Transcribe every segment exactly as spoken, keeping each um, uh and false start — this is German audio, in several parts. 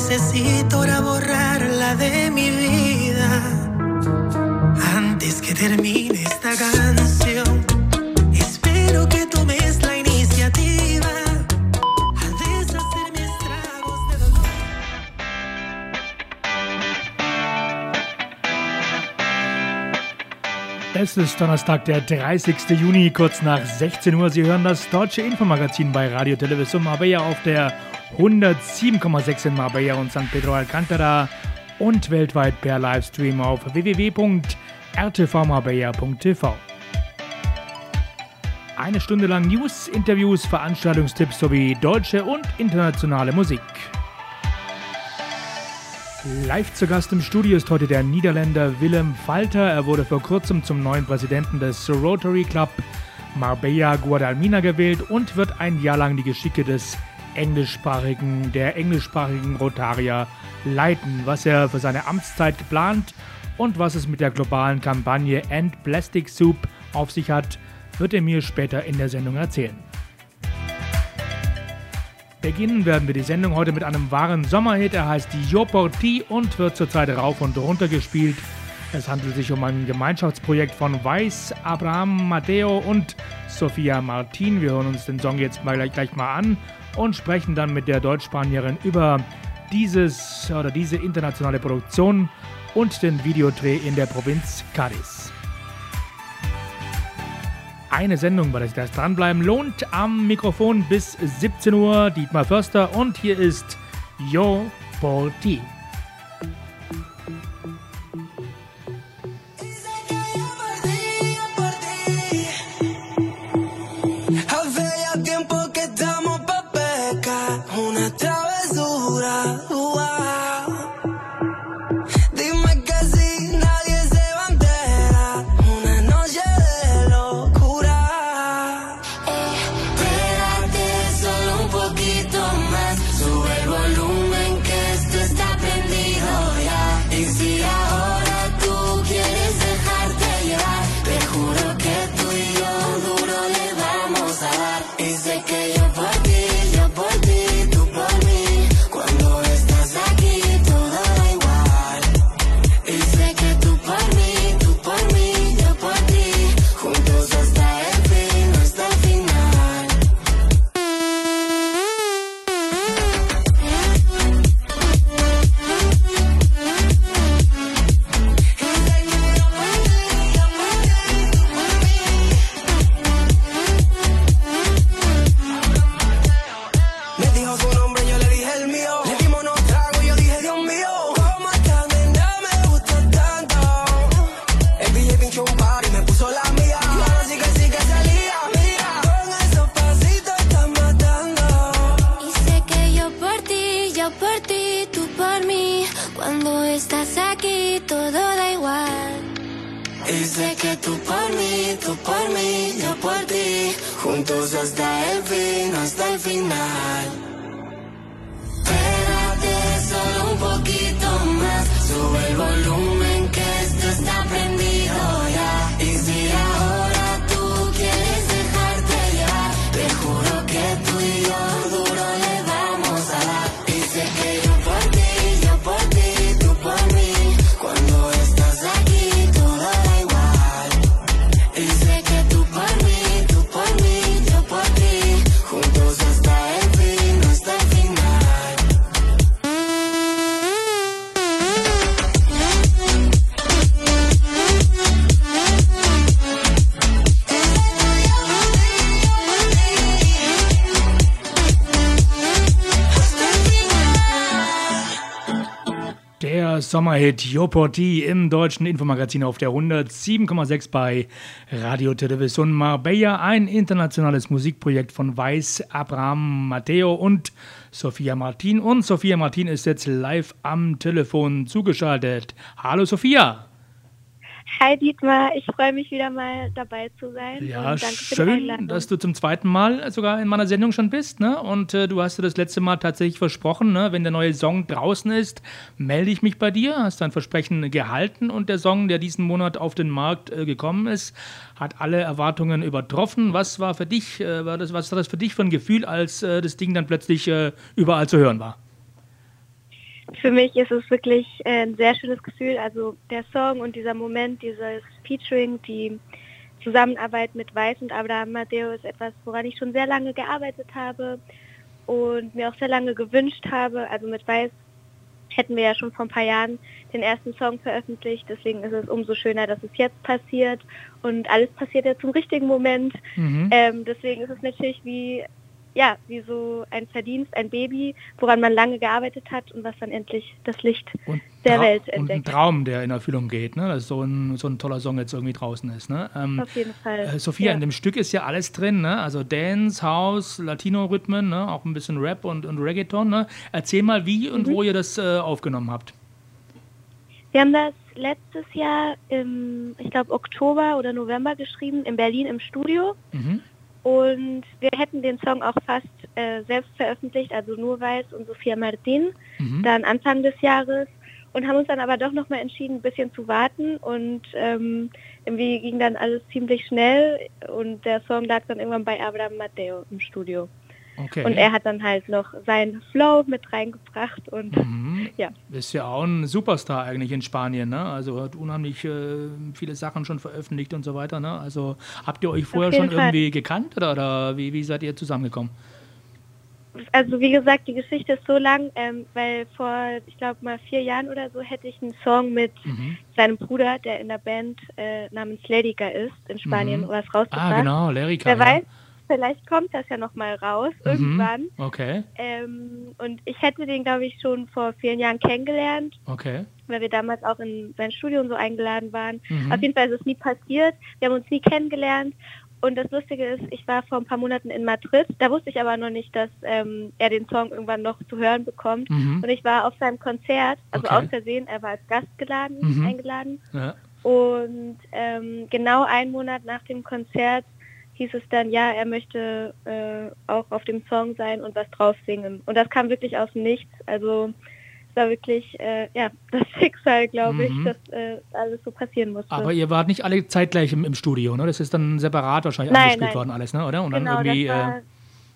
necesito ahora borrarla de mi vida. Antes que termine esta canción, espero que tomes la iniciativa a deshacer mis estragos de dolor. Es ist Donnerstag, der dreißigsten Juni, kurz nach sechzehn Uhr. Sie hören das deutsche Infomagazin bei Radio Television Marbella auf der hundertsieben Komma sechs in Marbella und San Pedro Alcántara und weltweit per Livestream auf w w w punkt r t v marbella punkt t v. Eine Stunde lang News, Interviews, Veranstaltungstipps sowie deutsche und internationale Musik. Live zu Gast im Studio ist heute der Niederländer Willem Falter. Er wurde vor kurzem zum neuen Präsidenten des Rotary Club Marbella Guadalmina gewählt und wird ein Jahr lang die Geschicke des englischsprachigen, der englischsprachigen Rotarier leiten. Was er für seine Amtszeit geplant und was es mit der globalen Kampagne End Plastic Soup auf sich hat, wird er mir später in der Sendung erzählen. Beginnen werden wir die Sendung heute mit einem wahren Sommerhit. Er heißt Yo Por Ti und wird zurzeit rauf und runter gespielt. Es handelt sich um ein Gemeinschaftsprojekt von Weiss, Abraham Mateo und Sophia Martin. Wir hören uns den Song jetzt mal gleich, gleich mal an und sprechen dann mit der Deutschspanierin über dieses oder diese internationale Produktion und den Videodreh in der Provinz Cádiz. Eine Sendung, bei der sich das Dranbleiben lohnt. Am Mikrofon bis siebzehn Uhr Dietmar Förster und hier ist Yo Por Ti. Sommerhit Yo Por Ti im deutschen Infomagazin auf der hundertsieben Komma sechs bei Radio Television Marbella, ein internationales Musikprojekt von Weiss, Abraham Mateo und Sophia Martin. Und Sophia Martin ist jetzt live am Telefon zugeschaltet. Hallo Sophia! Hi Dietmar, ich freue mich wieder mal dabei zu sein. Ja, und danke schön, für die Einladung. dass du zum zweiten Mal sogar in meiner Sendung schon bist, ne? Und äh, du hast dir das letzte Mal tatsächlich versprochen, ne? Wenn der neue Song draußen ist, melde ich mich bei dir. Hast dein Versprechen gehalten und der Song, der diesen Monat auf den Markt äh, gekommen ist, hat alle Erwartungen übertroffen. Was war für dich, äh, war das, was war das für dich für ein Gefühl, als äh, das Ding dann plötzlich äh, überall zu hören war? Für mich ist es wirklich äh, ein sehr schönes Gefühl. Also der Song und dieser Moment, dieses Featuring, die Zusammenarbeit mit Weiß und Abraham Mateo ist etwas, woran ich schon sehr lange gearbeitet habe und mir auch sehr lange gewünscht habe. Also mit Weiß hätten wir ja schon vor ein paar Jahren den ersten Song veröffentlicht. Deswegen ist es umso schöner, dass es jetzt passiert. Und alles passiert ja zum richtigen Moment. Mhm. Ähm, deswegen ist es natürlich wie, ja, wie so ein Verdienst, ein Baby, woran man lange gearbeitet hat und was dann endlich das Licht Und der Trau- Welt Und ein entdeckt. Traum, der in Erfüllung geht, ne? Dass so ein, so ein toller Song jetzt irgendwie draußen ist. Ne? Ähm, Auf jeden Fall. äh, Sophia, Ja. in dem Stück ist ja alles drin, ne? Also Dance, House, Latino-Rhythmen, ne? Auch ein bisschen Rap und, und Reggaeton. Ne? Erzähl mal, wie und Mhm. wo ihr das äh, aufgenommen habt. Wir haben das letztes Jahr im, ich glaube, Oktober oder November geschrieben, in Berlin im Studio. Mhm. Und wir hätten den Song auch fast äh, selbst veröffentlicht, also nur Weiß und Sophia Martin, Mhm. dann Anfang des Jahres. Und haben uns dann aber doch nochmal entschieden, ein bisschen zu warten. Und ähm, irgendwie ging dann alles ziemlich schnell. Und der Song lag dann irgendwann bei Abraham Mateo im Studio. Okay. Und er hat dann halt noch seinen Flow mit reingebracht. Und Mhm. ja. Ist ja auch ein Superstar eigentlich in Spanien, ne? Also hat unheimlich äh, viele Sachen schon veröffentlicht und so weiter, ne? Also habt ihr euch vorher jeden schon Fall. irgendwie gekannt oder, oder wie, wie seid ihr zusammengekommen? Also wie gesagt, die Geschichte ist so lang, ähm, weil vor, ich glaube mal vier Jahren oder so hätte ich einen Song mit Mhm. seinem Bruder, der in der Band äh, namens Ledica ist, in Spanien, Mhm. was rausgebracht. Ah, genau, Lerica. Wer ja. weiß, vielleicht kommt das ja nochmal raus, irgendwann. Mhm. Okay, Ähm, und ich hätte den, glaube ich, schon vor vielen Jahren kennengelernt, okay. weil wir damals auch in sein Studio und so eingeladen waren. Mhm. Auf jeden Fall ist es nie passiert. Wir haben uns nie kennengelernt. Und das Lustige ist, ich war vor ein paar Monaten in Madrid. Da wusste ich aber noch nicht, dass ähm, er den Song irgendwann noch zu hören bekommt. Mhm. Und ich war auf seinem Konzert, also Okay. aus Versehen, er war als Gast geladen, Mhm. eingeladen. Ja. Und ähm, genau einen Monat nach dem Konzert hieß es dann, ja, er möchte äh, auch auf dem Song sein und was drauf singen. Und das kam wirklich aus dem Nichts. Also es war wirklich äh, ja, das Schicksal, glaube ich, Mhm. dass äh, alles so passieren musste. Aber ihr wart nicht alle zeitgleich im, im Studio, ne? Das ist dann separat wahrscheinlich Nein, eingespielt nein. worden alles, ne? Oder? Und genau, dann irgendwie, das war äh,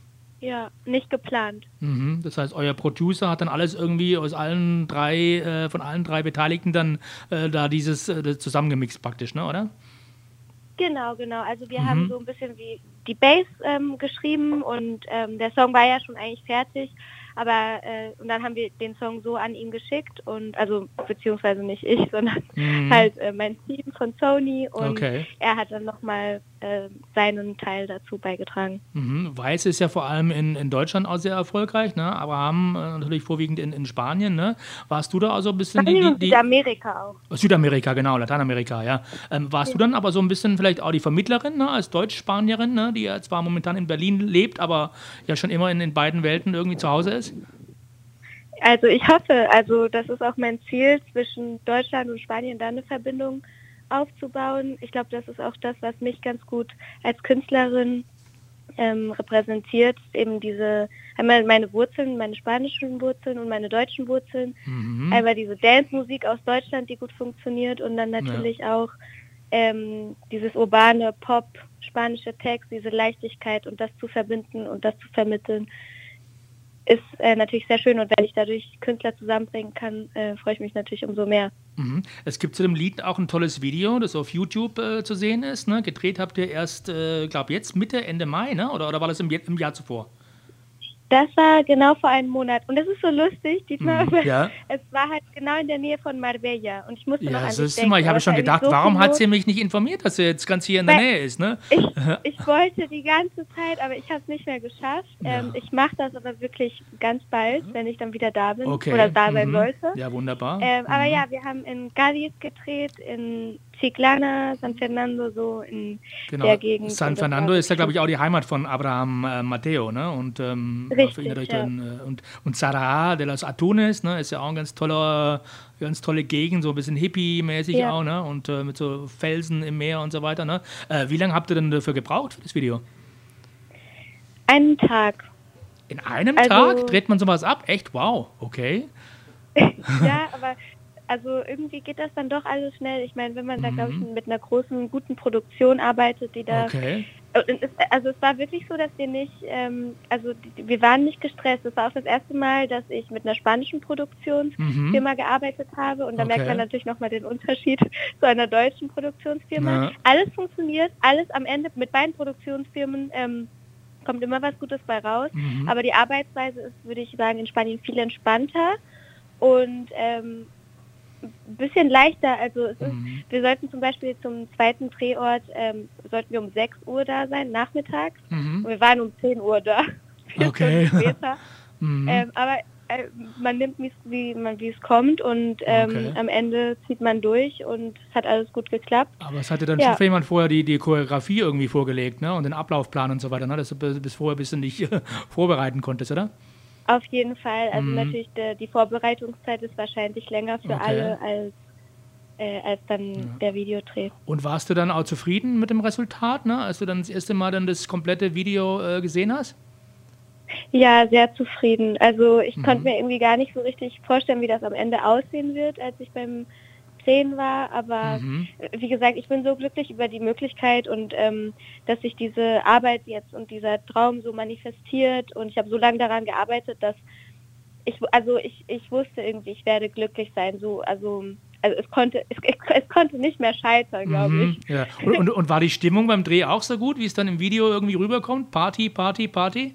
ja nicht geplant. mhm. Das heißt, euer Producer hat dann alles irgendwie aus allen drei, äh, von allen drei Beteiligten dann äh, da dieses äh, das zusammengemixt praktisch, ne? Oder? Genau, genau. Also wir Mhm. haben so ein bisschen wie die Bass ähm, geschrieben und ähm, der Song war ja schon eigentlich fertig, aber äh, und dann haben wir den Song so an ihn geschickt und also beziehungsweise nicht ich, sondern Mhm. halt äh, mein Team von Sony und Okay. er hat dann nochmal äh, seinen Teil dazu beigetragen. Mhm. Weiß ist ja vor allem in, in Deutschland auch sehr erfolgreich, ne? Abraham äh, natürlich vorwiegend in, in Spanien, ne? Warst du da also ein bisschen die, Spanien die, und die Südamerika auch. Südamerika, genau, Lateinamerika, ja. Ähm, warst du dann aber so ein bisschen vielleicht auch die Vermittlerin, ne, als Deutsch-Spanierin, ne, die ja zwar momentan in Berlin lebt, aber ja schon immer in den beiden Welten irgendwie zu Hause ist? Also ich hoffe, also das ist auch mein Ziel, zwischen Deutschland und Spanien da eine Verbindung aufzubauen. Ich glaube, das ist auch das, was mich ganz gut als Künstlerin ähm, repräsentiert, eben diese, einmal meine Wurzeln, meine spanischen Wurzeln und meine deutschen Wurzeln, Mhm. einmal diese Dance-Musik aus Deutschland, die gut funktioniert und dann natürlich auch ähm, dieses urbane Pop, spanische Text, diese Leichtigkeit und das zu verbinden und das zu vermitteln, ist äh, natürlich sehr schön und wenn ich dadurch Künstler zusammenbringen kann, äh, freue ich mich natürlich umso mehr. Mhm. Es gibt zu dem Lied auch ein tolles Video, das auf YouTube äh, zu sehen ist. Ne? Gedreht habt ihr erst, äh, glaube jetzt Mitte, Ende Mai, ne? oder, oder war das im, im Jahr zuvor? Das war genau vor einem Monat und das ist so lustig, Dietmar, Mhm, weil ja. es war halt genau in der Nähe von Marbella und ich musste noch Ja, an das dich ist denken. immer, ich aber habe es schon war gedacht, irgendwie so warum viel hat los. sie mich nicht informiert, dass sie jetzt ganz hier in der Weil- Nähe ist, ne? Ich, ich wollte die ganze Zeit, aber ich habe es nicht mehr geschafft. Ja. Ähm, ich mache das aber wirklich ganz bald, wenn ich dann wieder da bin Okay. oder da sein Mhm. sollte. Ja, wunderbar. Ähm, aber Mhm. ja, wir haben in Cádiz gedreht, in Chiclana, San Fernando, so in Genau. der Gegend. San Und das Fernando war ist ja, wirklich glaube ich, auch die Heimat von Abraham äh, Mateo, ne? Und ähm, Richtig, für ihn natürlich ja. dann, äh, und, und Zara de los Atunes, ne? Ist ja auch ein ganz toller, ganz tolle Gegend, so ein bisschen hippie-mäßig Ja. auch, ne? Und äh, mit so Felsen im Meer und so weiter, ne? Äh, wie lange habt ihr denn dafür gebraucht für das Video? einen Tag. In einem Also- Tag dreht man sowas ab? Echt? Wow, okay. Ja, aber Also irgendwie geht das dann doch alles schnell. Ich meine, wenn man da, glaube ich, Mhm. mit einer großen, guten Produktion arbeitet, die da... Okay. Und es, also es war wirklich so, dass wir nicht, ähm, also die, wir waren nicht gestresst. Es war auch das erste Mal, dass ich mit einer spanischen Mhm. Produktionsfirma gearbeitet habe und da merkt man Okay. natürlich nochmal den Unterschied zu einer deutschen Produktionsfirma. Ja. Alles funktioniert, alles am Ende mit beiden Produktionsfirmen ähm, kommt immer was Gutes bei raus, Mhm. aber die Arbeitsweise ist, würde ich sagen, in Spanien viel entspannter und ähm, ein bisschen leichter. Also es ist, Mhm. wir sollten zum Beispiel zum zweiten Drehort, ähm, sollten wir um sechs Uhr da sein, nachmittags. Mhm. Und wir waren um zehn Uhr da, vier Okay. Stunden später. Mhm. Ähm, aber äh, man nimmt, wie's- wie man wie es kommt und ähm, Okay. am Ende zieht man durch und es hat alles gut geklappt. Aber es hatte dann Ja. schon für jemand vorher die, die Choreografie irgendwie vorgelegt, ne? Und den Ablaufplan und so weiter, ne? Dass du bis bis vorher ein bisschen nicht vorbereiten konntest, oder? Auf jeden Fall. Also Mhm. natürlich der, die Vorbereitungszeit ist wahrscheinlich länger für Okay. alle als, äh, als dann Ja. der Videodreh. Und warst du dann auch zufrieden mit dem Resultat, ne? Als du dann das erste Mal dann das komplette Video äh, gesehen hast? Ja, sehr zufrieden. Also ich Mhm. konnte mir irgendwie gar nicht so richtig vorstellen, wie das am Ende aussehen wird, als ich beim Drehen war. Aber Mhm. äh, wie gesagt, ich bin so glücklich über die Möglichkeit und ähm, dass sich diese Arbeit jetzt und dieser Traum so manifestiert. Und ich habe so lange daran gearbeitet, dass ich, also ich, ich wusste irgendwie, ich werde glücklich sein. So, also, also es konnte, es, es konnte nicht mehr scheitern, glaube Mhm. ich. Ja. Und, und, und war die Stimmung beim Dreh auch so gut, wie es dann im Video irgendwie rüberkommt? Party, Party, Party?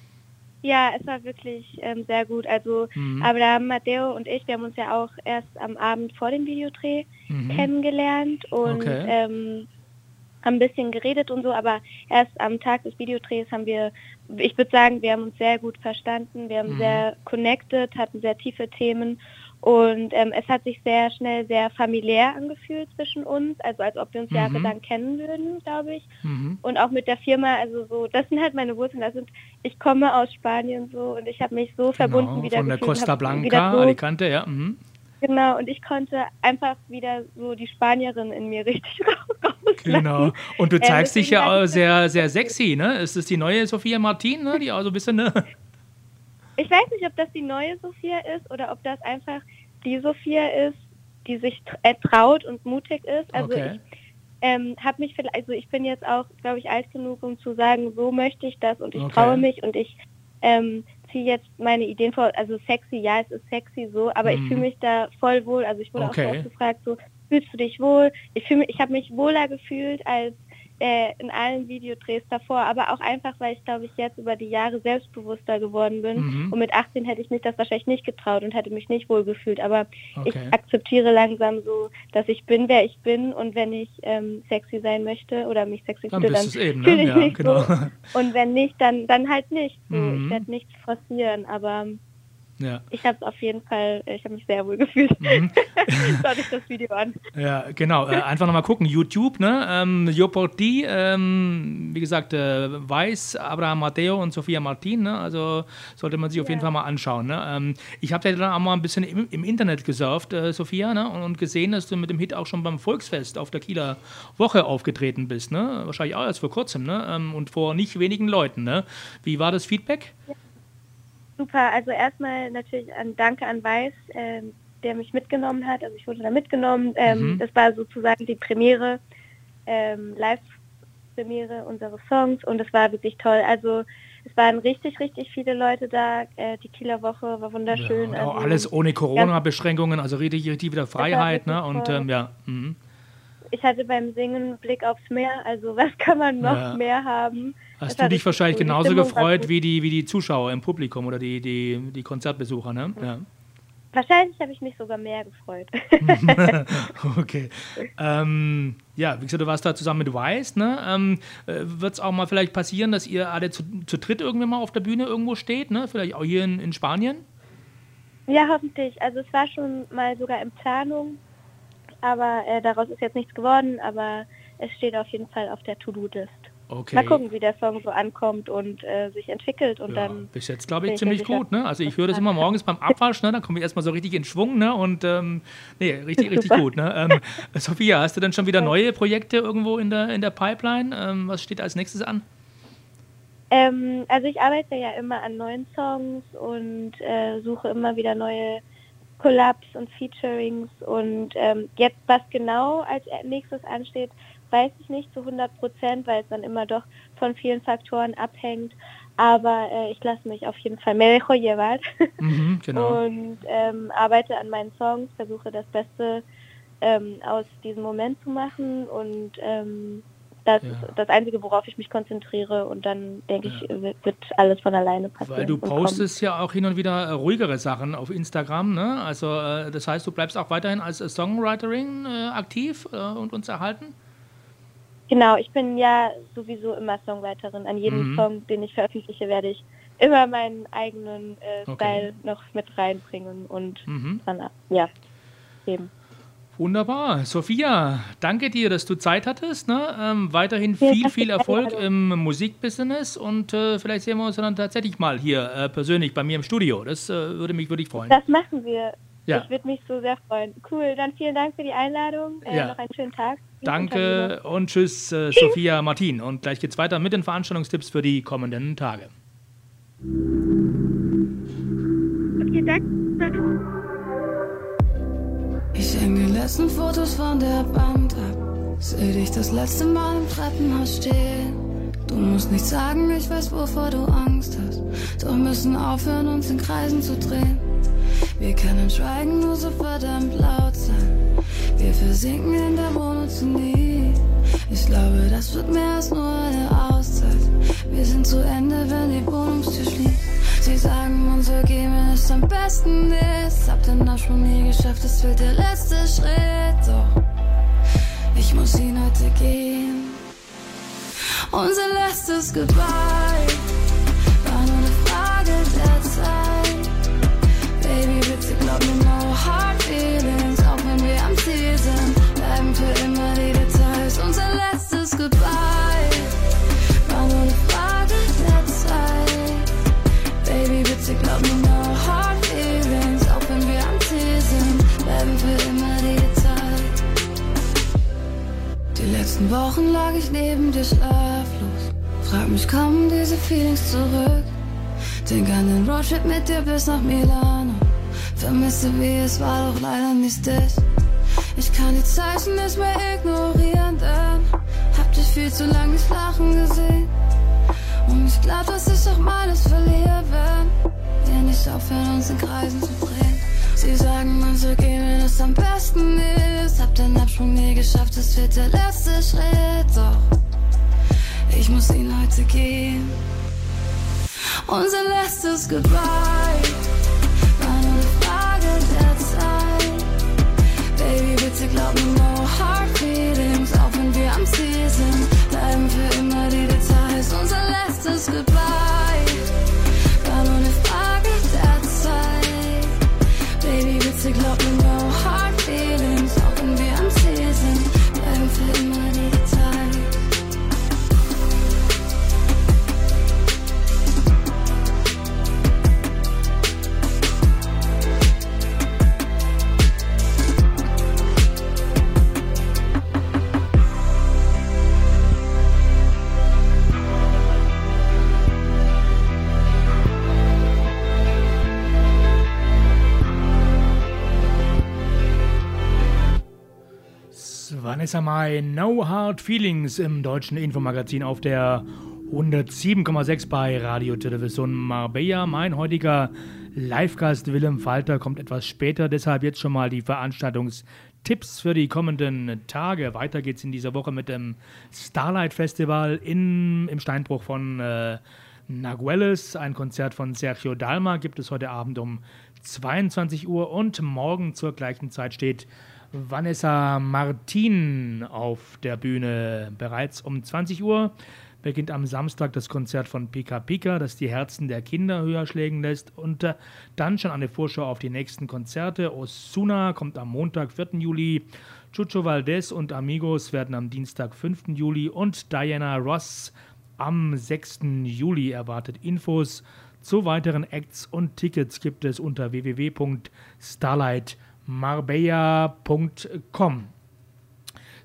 Ja, es war wirklich ähm, sehr gut. Also Mhm. Abraham, Matteo und ich, wir haben uns ja auch erst am Abend vor dem Videodreh Mhm. kennengelernt und Okay. ähm, haben ein bisschen geredet und so, aber erst am Tag des Videodrehs haben wir, ich würde sagen, wir haben uns sehr gut verstanden, wir haben Mhm. sehr connected, hatten sehr tiefe Themen und ähm, es hat sich sehr schnell sehr familiär angefühlt zwischen uns, also als ob wir uns Mhm. jahrelang kennen würden, glaube ich. Mhm. Und auch mit der Firma, also so, das sind halt meine Wurzeln, das sind, ich komme aus Spanien so und ich habe mich so verbunden Genau, wieder von der gefühlt und Costa habe wieder Blanca, so, Alicante, ja. Mhm. genau, und ich konnte einfach wieder so die Spanierin in mir richtig rauslassen. Genau. Und du Ähm, zeigst dich deswegen ja war auch das sehr, sehr richtig gut. sexy, ne? Ist das die neue Sophia Martin, ne? Die auch so ein bisschen, ne? Ich weiß nicht, ob das die neue Sophia ist oder ob das einfach die Sophia ist, die sich tr- äh, traut und mutig ist. Also Okay. ich ähm, habe mich vielleicht, also ich bin jetzt auch, glaube ich, alt genug, um zu sagen, so möchte ich das und ich Okay. traue mich und ich ähm, ziehe jetzt meine Ideen vor. Also sexy, ja, es ist sexy so, aber ich fühle Mhm. mich da voll wohl. Also ich wurde auch so Okay. oft gefragt, so fühlst du dich wohl? Ich fühle mich, ich habe mich wohler gefühlt als äh, in allen Videodrehs davor, aber auch einfach, weil ich, glaube ich, jetzt über die Jahre selbstbewusster geworden bin. Mhm. Und mit achtzehn hätte ich mich das wahrscheinlich nicht getraut und hätte mich nicht wohl gefühlt. Aber ich Okay. akzeptiere langsam so, dass ich bin, wer ich bin. Und wenn ich ähm, sexy sein möchte oder mich sexy Dann fühle, bist dann du es eben, fühle ne? ich Ja, mich genau. so. Und wenn nicht, dann, dann halt nicht so. Ich Mhm. werde nichts forcieren, aber Ja. ich habe es auf jeden Fall, ich habe mich sehr wohl gefühlt. Mhm. Schaut euch das Video an. Ja, genau. Äh, einfach nochmal gucken. YouTube, ne? Ähm, Yo por ti, ähm, wie gesagt, äh, Weiß, Abraham Mateo und Sophia Martin, ne? Also sollte man sich auf jeden Ja. Fall mal anschauen, ne? Ähm, ich habe ja dann auch mal ein bisschen im, im Internet gesurft, äh, Sophia, ne? Und, und gesehen, dass du mit dem Hit auch schon beim Volksfest auf der Kieler Woche aufgetreten bist, ne? Wahrscheinlich auch erst vor kurzem, ne? Ähm, und vor nicht wenigen Leuten, ne? Wie war das Feedback? Super, also erstmal natürlich ein Danke an Weiß, ähm, der mich mitgenommen hat. Also ich wurde da mitgenommen. Ähm, Mhm. Das war sozusagen die Premiere, ähm, Live-Premiere unseres Songs und es war wirklich toll. Also es waren richtig, richtig viele Leute da. Äh, die Kieler Woche war Ja, wunderschön. und auch Also alles ohne ganz, Corona-Beschränkungen, also richtig, richtig wieder es war Freiheit, wirklich ne? Und toll. ähm, ja. Mhm. Ich hatte beim Singen Blick aufs Meer. Also was kann man noch Ja. mehr haben? Es Hast du war dich richtig wahrscheinlich cool. Die genauso Stimmung war gefreut gut. wie die, wie die Zuschauer im Publikum oder die, die, die Konzertbesucher, ne? Ja. Wahrscheinlich habe ich mich sogar mehr gefreut. Okay. Ähm, ja, wie gesagt, du warst da zusammen mit Weiß, ne? Ähm, äh, wird es auch mal vielleicht passieren, dass ihr alle zu, zu dritt irgendwann mal auf der Bühne irgendwo steht, ne? Vielleicht auch hier in, in Spanien? Ja, hoffentlich. Also es war schon mal sogar in Planung, aber äh, daraus ist jetzt nichts geworden, aber es steht auf jeden Fall auf der To-Do-List. Mal Okay. gucken, wie der Song so ankommt und äh, sich entwickelt und Ja, dann bis jetzt glaube bin ich ich mir ziemlich sicher, gut, ne? Also ich dass höre das das immer passt. morgens beim Abwasch, ne? Dann komme ich erstmal so richtig in Schwung, ne? Und ähm, nee, richtig, richtig Super. gut, ne? Ähm, Sophia, hast du denn schon wieder Toll. neue Projekte irgendwo in der, in der Pipeline? Ähm, was steht als nächstes an? Ähm, also ich arbeite ja immer an neuen Songs und äh, suche immer wieder neue Collabs und Featurings und ähm, jetzt, was genau als nächstes ansteht, weiß ich nicht zu hundert Prozent, weil es dann immer doch von vielen Faktoren abhängt, aber äh, ich lasse mich auf jeden Fall me dejo llevar Mhm, genau. und ähm, arbeite an meinen Songs, versuche das Beste ähm, aus diesem Moment zu machen und ähm, das Ja. ist das Einzige, worauf ich mich konzentriere und dann denke Ja. ich, wird, wird alles von alleine passieren. Weil du und kommen. postest ja auch hin und wieder äh, ruhigere Sachen auf Instagram, ne? Also äh, das heißt, du bleibst auch weiterhin als äh, Songwriterin äh, aktiv äh, und uns erhalten? Genau, ich bin ja sowieso immer Songwriterin. An jedem Mhm. Song, den ich veröffentliche, werde ich immer meinen eigenen äh, Okay. Style noch mit reinbringen und Mhm. dann, ja, eben. Wunderbar. Sophia, danke dir, dass du Zeit hattest. Ne? Ähm, weiterhin Vielen viel, Dank für viel die Erfolg Einladung. im Musikbusiness und äh, vielleicht sehen wir uns dann tatsächlich mal hier äh, persönlich bei mir im Studio. Das äh, würde mich wirklich freuen. Das machen wir. Ja. Ich würde mich so sehr freuen. Cool, dann vielen Dank für die Einladung. Äh, Ja. Noch einen schönen Tag. Danke und tschüss, äh, Sophia Martin. Und gleich geht's weiter mit den Veranstaltungstipps für die kommenden Tage. Okay, danke. Ich hänge die letzten Fotos von der Wand ab. Seh dich das letzte Mal im Treppenhaus stehen. Du musst nicht sagen, ich weiß, wovor du Angst hast. Doch müssen aufhören, uns in Kreisen zu drehen. Wir können schweigen, nur so verdammt laut sein. Wir versinken in der Monotonie. Ich glaube, das wird mehr als nur eine Auszeit. Wir sind zu Ende, wenn die Wohnungstür schließt. Sie sagen, unser Game ist am besten ist. Hab den Absprung schon nie geschafft, es fehlt der letzte Schritt. Doch ich muss ihn heute gehen. Unser letztes Goodbye war nur eine Frage der Zeit. Baby, bitte glaub mir, no hard feelings. Auch wenn wir am Ziel sind, bleiben für immer die Details. Unser letztes Goodbye war nur eine Frage der Zeit. Baby, bitte glaub mir, no hard feelings. Auch wenn wir am Ziel sind, bleiben für immer die Details. Die letzten Wochen lag ich neben dir schlaflos. Frag mich, kommen diese Feelings zurück? Denk an den Roadtrip mit dir bis nach Milano. Vermisse, wie es war, doch leider nicht dich. Ich kann die Zeichen nicht mehr ignorieren, denn hab dich viel zu lange nicht lachen gesehen. Und ich glaub, dass ich auch meines verliere, wenn wir nicht aufhören, uns in Kreisen zu drehen. Sie sagen, unser Game ist am besten ist. Hab den Absprung nie geschafft, es fehlt der letzte Schritt. Doch ich muss ihn heute gehen. Unser letztes Goodbye war nur eine Frage der Zeit. Baby, bitte glaub mir, no hard feelings. Auch wenn wir am Ziel sind, bleiben für immer die Details. Unser letztes Goodbye war nur eine Frage der Zeit. Baby, bitte glaub mir, no hard feelings. Auch wenn wir am Ziel sind, bleiben für immer die Details. Vanessa Mai, No Hard Feelings im deutschen Infomagazin auf der hundertsieben Komma sechs bei Radio Television Marbella. Mein heutiger Live-Gast Willem Falter kommt etwas später, deshalb jetzt schon mal die Veranstaltungstipps für die kommenden Tage. Weiter geht's in dieser Woche mit dem Starlight Festival in, im Steinbruch von äh, Nagueles. Ein Konzert von Sergio Dalma gibt es heute Abend um zweiundzwanzig Uhr und morgen zur gleichen Zeit steht Vanessa Martin auf der Bühne. Bereits um zwanzig Uhr beginnt am Samstag das Konzert von Pika Pika, das die Herzen der Kinder höher schlägen lässt. Und äh, dann schon eine Vorschau auf die nächsten Konzerte. Ozuna kommt am Montag, vierten Juli. Chucho Valdez und Amigos werden am Dienstag, fünften Juli. Und Diana Ross am sechsten Juli erwartet. Infos zu weiteren Acts und Tickets gibt es unter w w w punkt starlight marbella punkt com.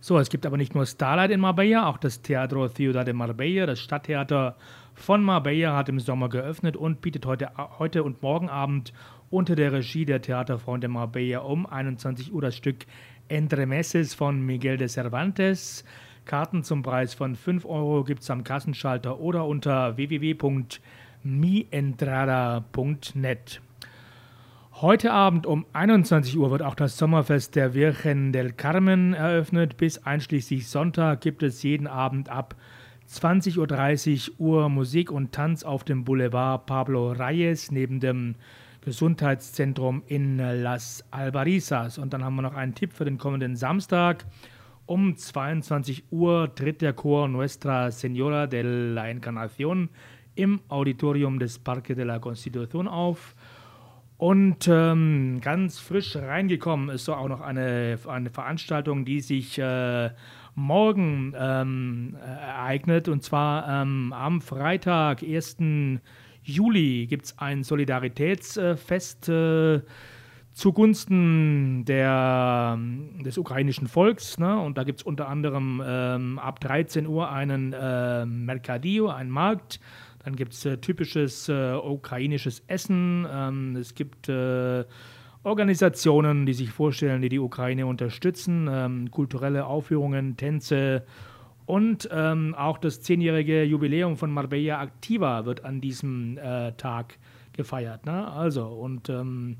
So, es gibt aber nicht nur Starlight in Marbella, auch das Teatro Ciudad de Marbella, das Stadttheater von Marbella, hat im Sommer geöffnet und bietet heute, heute und morgen Abend unter der Regie der Theaterfreunde Marbella um einundzwanzig Uhr das Stück Entre Meses von Miguel de Cervantes. Karten zum Preis von fünf Euro gibt es am Kassenschalter oder unter w w w punkt mientrada punkt net. Heute Abend um einundzwanzig Uhr wird auch das Sommerfest der Virgen del Carmen eröffnet. Bis einschließlich Sonntag gibt es jeden Abend ab zwanzig Uhr dreißig Uhr Musik und Tanz auf dem Boulevard Pablo Reyes neben dem Gesundheitszentrum in Las Albarizas. Und dann haben wir noch einen Tipp für den kommenden Samstag. Um zweiundzwanzig Uhr tritt der Chor Nuestra Señora de la Encarnación im Auditorium des Parque de la Constitución auf. Und ähm, ganz frisch reingekommen ist so auch noch eine, eine Veranstaltung, die sich äh, morgen ähm, ereignet. Und zwar ähm, am Freitag, ersten Juli, gibt es ein Solidaritätsfest äh, zugunsten der, des ukrainischen Volks. Ne? Und da gibt es unter anderem ähm, ab dreizehn Uhr einen äh, Mercadillo, einen Markt. Dann gibt es äh, typisches äh, ukrainisches Essen. Ähm, es gibt äh, Organisationen, die sich vorstellen, die die Ukraine unterstützen. Ähm, kulturelle Aufführungen, Tänze. Und ähm, auch das zehnjährige Jubiläum von Marbella Activa wird an diesem äh, Tag gefeiert. Ne? Also, und ähm,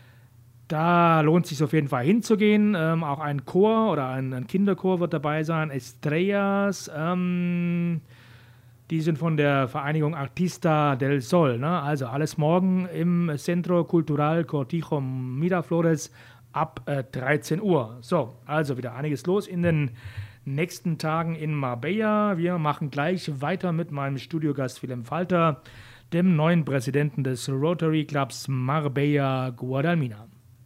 da lohnt es sich auf jeden Fall hinzugehen. Ähm, auch ein Chor oder ein, ein Kinderchor wird dabei sein. Estrellas, ähm, die sind von der Vereinigung Artista del Sol. Ne? Also alles morgen im Centro Cultural Cortijo Miraflores ab äh, dreizehn Uhr. So, also wieder einiges los in den nächsten Tagen in Marbella. Wir machen gleich weiter mit meinem Studiogast Willem Falter, dem neuen Präsidenten des Rotary Clubs Marbella Guadalmina.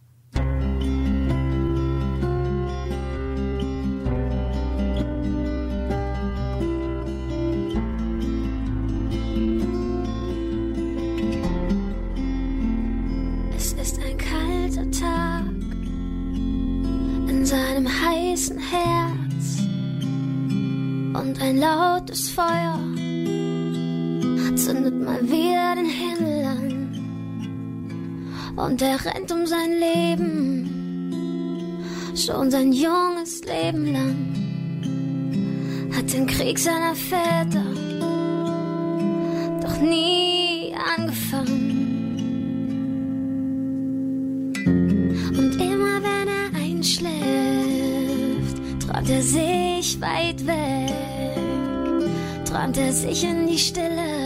Es ist ein kalter Tag in seinem heißen Herz und ein lautes Feuer zündet mal wieder den Himmel an. Und er rennt um sein Leben, schon sein junges Leben lang. Hat den Krieg seiner Väter doch nie angefangen. Und immer wenn er einschläft, träumt er sich weit weg, träumt er sich in die Stille.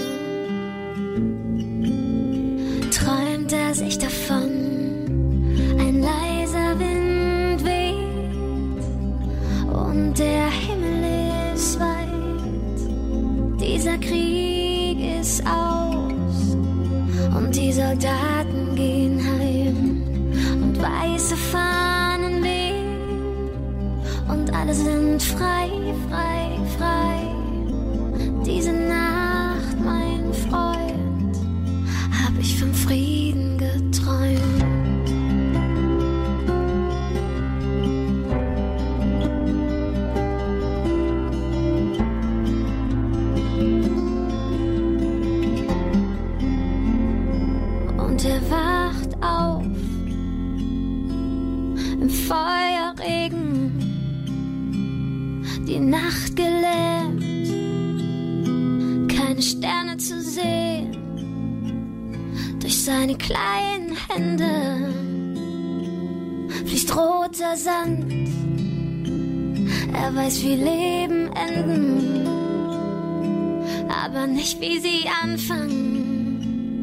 Träumt er sich davon, ein leiser Wind weht und der Himmel ist weit. Dieser Krieg ist aus und die Soldaten gehen heim und weiße Fahnen wehen und alle sind frei, frei, frei. Diese Nacht, mein Freund, hab ich vom Frieden geträumt. Und er wacht auf im Feuerregen, die Nacht gelähmt, keine Sterne zu sehen. Durch seine kleinen Hände fließt roter Sand. Er weiß, wie Leben enden, aber nicht, wie sie anfangen.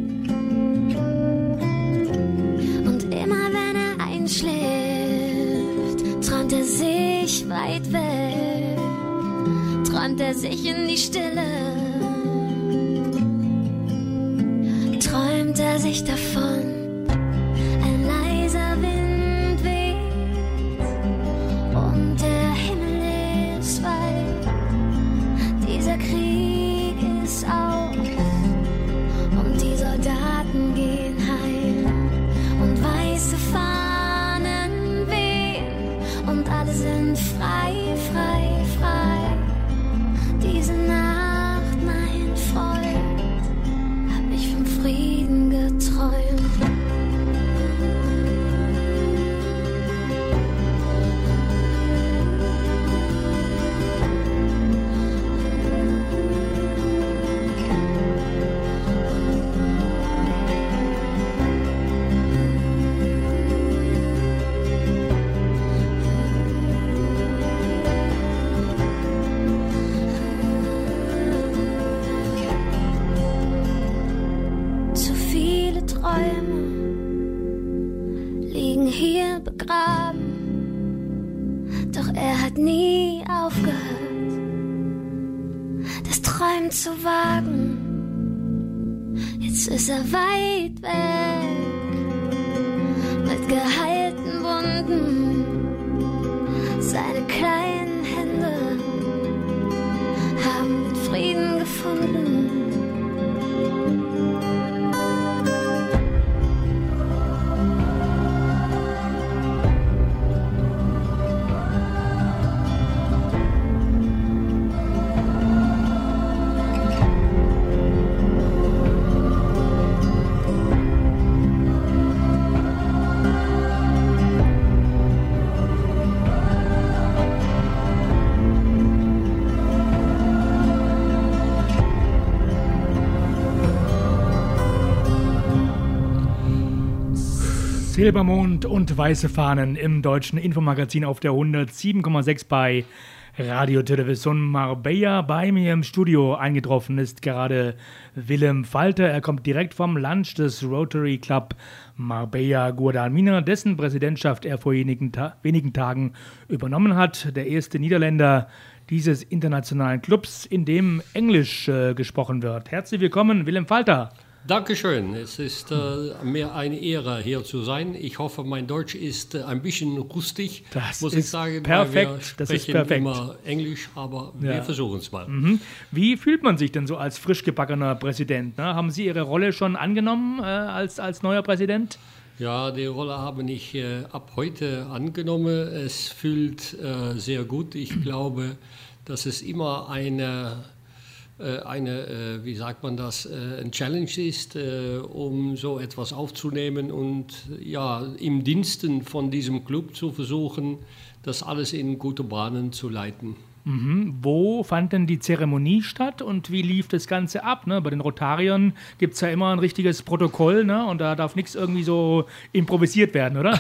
Und immer wenn er einschläft, träumt er sich weit weg, träumt er sich in die Stille. Träumt er sich davon, ein leiser Wind weht und der Himmel ist weit. Dieser Krieg ist aus und die Soldaten gehen heim und weiße Fahnen wehen und alle sind bin frei, frei, frei. Diese Nacht, mein Freund, hab ich vom Frieden geträumt. Nie aufgehört, das Träumen zu wagen. Jetzt ist er weit weg, mit geheilten Wunden. Seine kleinen Hände haben den Frieden gefunden. Silbermond und weiße Fahnen im deutschen Infomagazin auf der hundertsieben Komma sechs bei Radio Television Marbella. Bei mir im Studio eingetroffen ist gerade Willem Falter. Er kommt direkt vom Lunch des Rotary Club Marbella Guadalmina, dessen Präsidentschaft er vor wenigen, Ta- wenigen Tagen übernommen hat. Der erste Niederländer dieses internationalen Clubs, in dem Englisch äh, gesprochen wird. Herzlich willkommen, Willem Falter. Dankeschön. Es ist äh, mir eine Ehre, hier zu sein. Ich hoffe, mein Deutsch ist äh, ein bisschen rustig, das muss ist ich sagen. Perfekt. Weil wir das sprechen ist perfekt. immer Englisch, aber ja. wir versuchen es mal. Mhm. Wie fühlt man sich denn so als frisch gebackener Präsident? Ne? Haben Sie Ihre Rolle schon angenommen äh, als, als neuer Präsident? Ja, die Rolle habe ich äh, ab heute angenommen. Es fühlt äh, sehr gut. Ich glaube, dass es immer eine... eine, wie sagt man das, ein Challenge ist, um so etwas aufzunehmen und ja, im Diensten von diesem Club zu versuchen, das alles in gute Bahnen zu leiten. Mhm. Wo fand denn die Zeremonie statt und wie lief das Ganze ab? Ne? Bei den Rotariern gibt es ja immer ein richtiges Protokoll, ne? Und da darf nichts irgendwie so improvisiert werden, oder?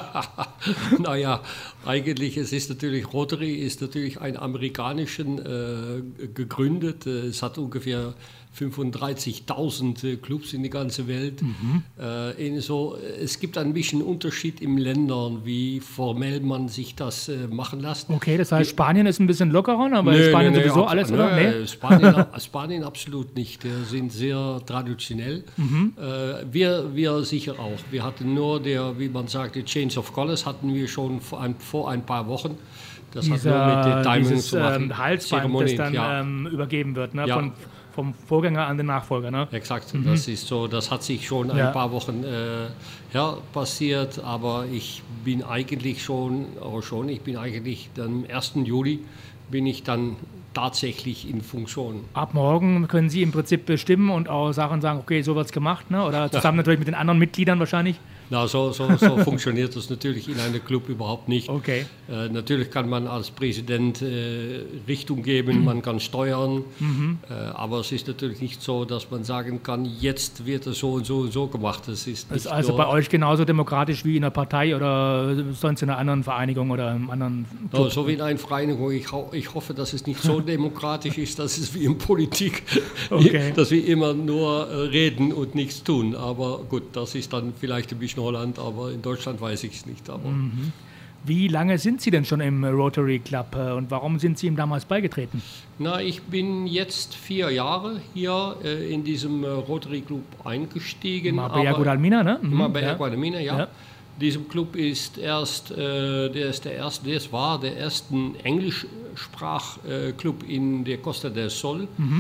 Naja, eigentlich, es ist natürlich, Rotary ist natürlich ein amerikanischen äh, gegründet. Es hat ungefähr fünfunddreißigtausend Clubs in die ganze Welt. Mhm. Äh, so, es gibt ein bisschen Unterschied in Ländern, wie formell man sich das äh, machen lässt. Okay, das heißt, Spanien ist ein bisschen lockerer, aber nee, Spanien nee, sowieso nee, alles, nee, oder? Nee? Spanien, Spanien absolut nicht. Die sind sehr traditionell. Mhm. Äh, wir, wir sicher auch. Wir hatten nur, der, wie man sagt, die Change of Colors hatten wir schon vor ein, vor ein paar Wochen. Das Dieser, hat nur mit den Timing dieses, zu machen. Ähm, Halsband, Zeremonien, das dann ja. ähm, übergeben wird, ne? Ja. Von, vom Vorgänger an den Nachfolger, ne? Exakt, Mhm. das ist so, das hat sich schon Ja. ein paar Wochen äh, her passiert, aber ich bin eigentlich schon, oh schon, ich bin eigentlich am ersten Juli bin ich dann tatsächlich in Funktion. Ab morgen können Sie im Prinzip bestimmen und auch Sachen sagen, okay, so wird es gemacht, ne? Oder zusammen natürlich mit den anderen Mitgliedern wahrscheinlich. Na, so, so, so funktioniert das natürlich in einem Club überhaupt nicht. Okay. Äh, natürlich kann man als Präsident äh, Richtung geben, mhm. man kann steuern, mhm. äh, aber es ist natürlich nicht so, dass man sagen kann, jetzt wird es so und so und so gemacht. Das ist nicht ist also bei euch genauso demokratisch wie in einer Partei oder sonst in einer anderen Vereinigung oder einem anderen Club? No, so wie in einer Vereinigung. Ich, ich hoffe, dass es nicht so demokratisch ist, dass es wie in Politik, okay. dass wir immer nur reden und nichts tun. Aber gut, das ist dann vielleicht ein bisschen Holland, aber in Deutschland weiß ich es nicht. Aber mhm. Wie lange sind Sie denn schon im Rotary Club und warum sind Sie ihm damals beigetreten? Na, ich bin jetzt vier Jahre hier äh, in diesem äh, Rotary Club eingestiegen. Marbella Guadalmina, ne? Mhm, Marbella ja. Guadalmina, ja. ja. Diesem Club ist erst, äh, der ist der erste, das war der erste Englischsprachclub in der Costa del Sol. Mhm.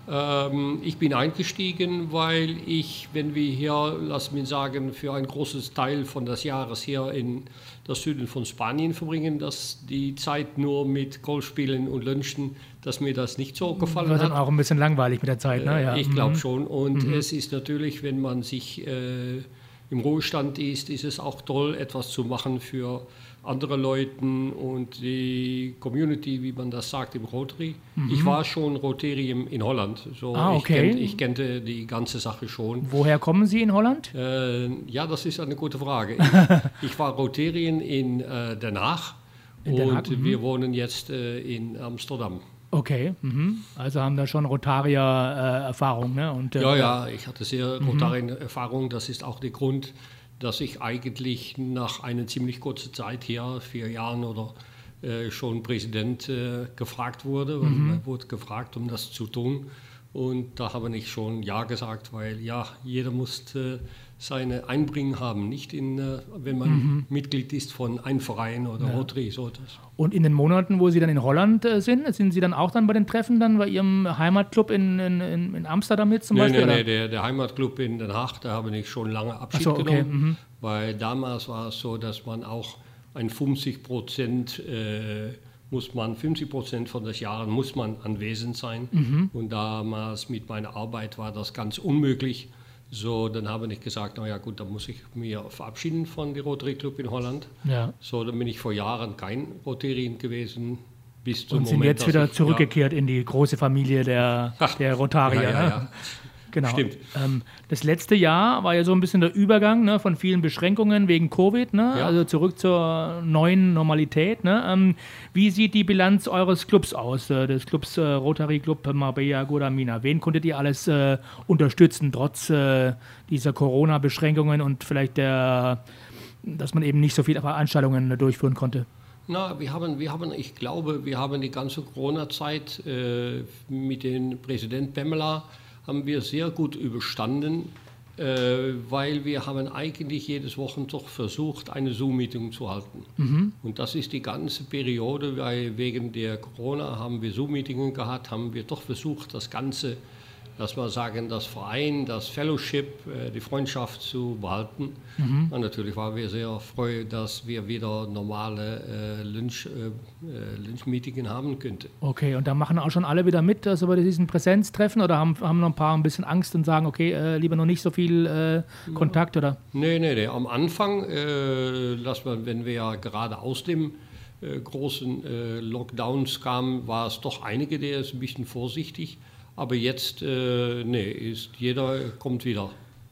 Ähm, ich bin eingestiegen, weil ich, wenn wir hier, lass mich sagen, für ein großes Teil von des Jahres hier in der Süden von Spanien verbringen, dass die Zeit nur mit Golfspielen und Lunchen, dass mir das nicht so gefallen Wird hat. dann auch ein bisschen langweilig mit der Zeit, ne? Ja. Ich glaube Mhm. schon. Und Mhm. es ist natürlich, wenn man sich äh, im Ruhestand ist, ist es auch toll, etwas zu machen für andere Leute und die Community, wie man das sagt, im Rotary. Mhm. Ich war schon Rotary im, in Holland. So Ah, okay. ich, kennt, ich kannte die ganze Sache schon. Woher kommen Sie in Holland? Äh, ja, das ist eine gute Frage. Ich, ich war Rotarien in äh, Den Haag In Den Haag, und mhm. wir wohnen jetzt äh, in Amsterdam. Okay, mhm. Also haben da schon Rotarier-Erfahrung, ne? Und, äh, Ja, ja, ich hatte sehr Mhm. Rotarien-Erfahrung. Das ist auch der Grund, dass ich eigentlich nach einer ziemlich kurzen Zeit hier, vier Jahren oder äh, schon Präsident äh, gefragt wurde. Mhm. Man wurde gefragt, um das zu tun. Und da habe ich schon Ja gesagt, weil ja, jeder muss äh, seine Einbringen haben, nicht in, äh, wenn man Mhm. Mitglied ist von einem Verein oder Ja. Rotary. So das. Und in den Monaten, wo Sie dann in Holland äh, sind, sind Sie dann auch dann bei den Treffen dann bei Ihrem Heimatclub in, in, in in Amsterdam jetzt zum Nee, Beispiel? nee, oder? nee, der, der Heimatclub in Den Haag, da habe ich schon lange Abschied Ach so, okay, genommen, mhm. weil damals war es so, dass man auch ein fünfzig Prozent äh, muss man, fünfzig Prozent von des Jahres muss man anwesend sein. Mhm. Und damals mit meiner Arbeit war das ganz unmöglich. So, dann habe ich gesagt, na ja gut, dann muss ich mich verabschieden von dem Rotary Club in Holland. Ja. So, dann bin ich vor Jahren kein Rotarian gewesen. Bis zum Und sind Moment, jetzt dass wieder ich, zurückgekehrt in die große Familie der, der Rotarier. Ja, ja, ne? ja. Genau. Stimmt. Ähm, das letzte Jahr war ja so ein bisschen der Übergang, ne, von vielen Beschränkungen wegen Covid, ne? Ja. Also zurück zur neuen Normalität. Ne? Ähm, wie sieht die Bilanz eures Clubs aus, äh, des Clubs äh, Rotary Club Marbella Guadalmina? Wen konntet ihr alles äh, unterstützen, trotz äh, dieser Corona-Beschränkungen und vielleicht der, dass man eben nicht so viele Veranstaltungen äh, durchführen konnte? Na, wir haben, wir haben, ich glaube, wir haben die ganze Corona-Zeit äh, mit dem Präsident Pamela haben wir sehr gut überstanden, äh, weil wir haben eigentlich jedes Wochen doch versucht, eine Zoom-Meeting zu halten. Mhm. Und das ist die ganze Periode, weil wegen der Corona haben wir Zoom-Meetings gehabt, haben wir doch versucht, das Ganze, dass wir sagen, das Verein, das Fellowship, äh, die Freundschaft zu behalten. Mhm. Und natürlich waren wir sehr froh, dass wir wieder normale äh, Lunch, äh, äh, Lunch-Meetings haben könnten. Okay, und da machen auch schon alle wieder mit, also bei diesen Präsenztreffen, oder haben, haben noch ein paar ein bisschen Angst und sagen, okay, äh, lieber noch nicht so viel äh, Kontakt, oder? Nee, nee, nee. Am Anfang, äh, dass man, wenn wir ja gerade aus dem äh, großen äh, Lockdowns kamen, war es doch einige, der ist ein bisschen vorsichtig. Aber jetzt, äh, nee, ist, jeder kommt wieder.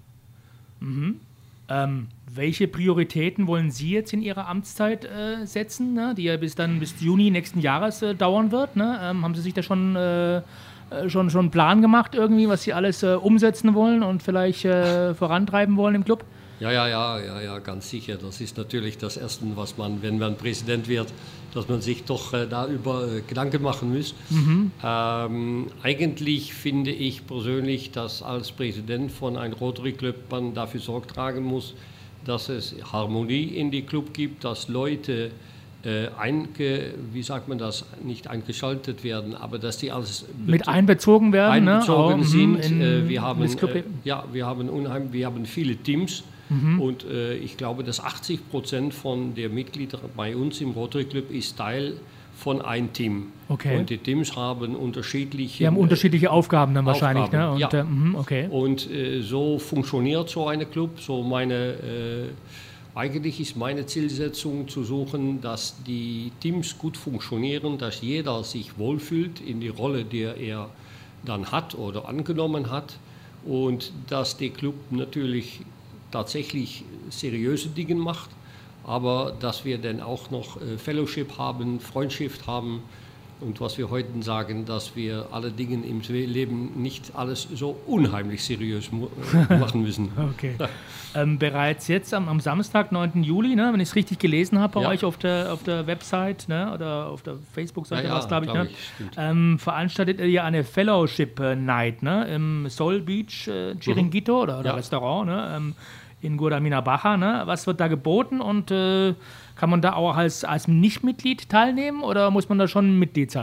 Mhm. Ähm, welche Prioritäten wollen Sie jetzt in Ihrer Amtszeit äh, setzen, ne? Die ja bis dann bis Juni nächsten Jahres äh, dauern wird? Ne? Ähm, haben Sie sich da schon, äh, äh, schon, schon einen Plan gemacht, irgendwie, was Sie alles äh, umsetzen wollen und vielleicht äh, vorantreiben wollen im Club? Ja, ja, ja, ja, ja, ganz sicher. Das ist natürlich das Erste, was man, wenn man Präsident wird, dass man sich doch äh, darüber äh, Gedanken machen muss. Mhm. Ähm, eigentlich finde ich persönlich, dass als Präsident von einem Rotary Club man dafür Sorge tragen muss, dass es Harmonie in die Club gibt, dass Leute äh, einge, wie sagt man das, nicht eingeschaltet werden, aber dass die alles Mit einbezogen werden, einbezogen ne? Auch, sind. mhm, in äh, wir haben das Club. äh, ja, wir haben unheimlich, wir haben viele Teams. Mhm. Und äh, ich glaube, dass achtzig Prozent von der Mitglieder bei uns im Rotary Club ist Teil von einem Team. Okay. Und die Teams haben unterschiedliche... Die haben unterschiedliche Aufgaben dann wahrscheinlich, Aufgaben, ne? Und, ja. äh, mhm, okay. Und äh, so funktioniert so ein Club. So meine, äh, eigentlich ist meine Zielsetzung zu suchen, dass die Teams gut funktionieren, dass jeder sich wohlfühlt in die Rolle, die er dann hat oder angenommen hat. Und dass der Club natürlich tatsächlich seriöse Dinge macht, aber dass wir dann auch noch äh, Fellowship haben, Freundschaft haben und was wir heute sagen, dass wir alle Dinge im Leben nicht alles so unheimlich seriös äh, machen müssen. Okay. ähm, bereits jetzt am, am Samstag, neunten Juli, ne, wenn ich es richtig gelesen habe bei Ja. euch auf der, auf der Website, ne, oder auf der Facebook-Seite, Ja, ja, war es, glaube ich, glaub ne, ich, stimmt. ähm, veranstaltet ihr ja eine Fellowship Night, ne, im Soul Beach äh, Chiringuito oder, oder Ja. Restaurant, ne, ähm, in Guadalmina Baja, ne? Was wird da geboten und äh, kann man da auch als, als Nichtmitglied teilnehmen oder muss man da schon Mitglied sein?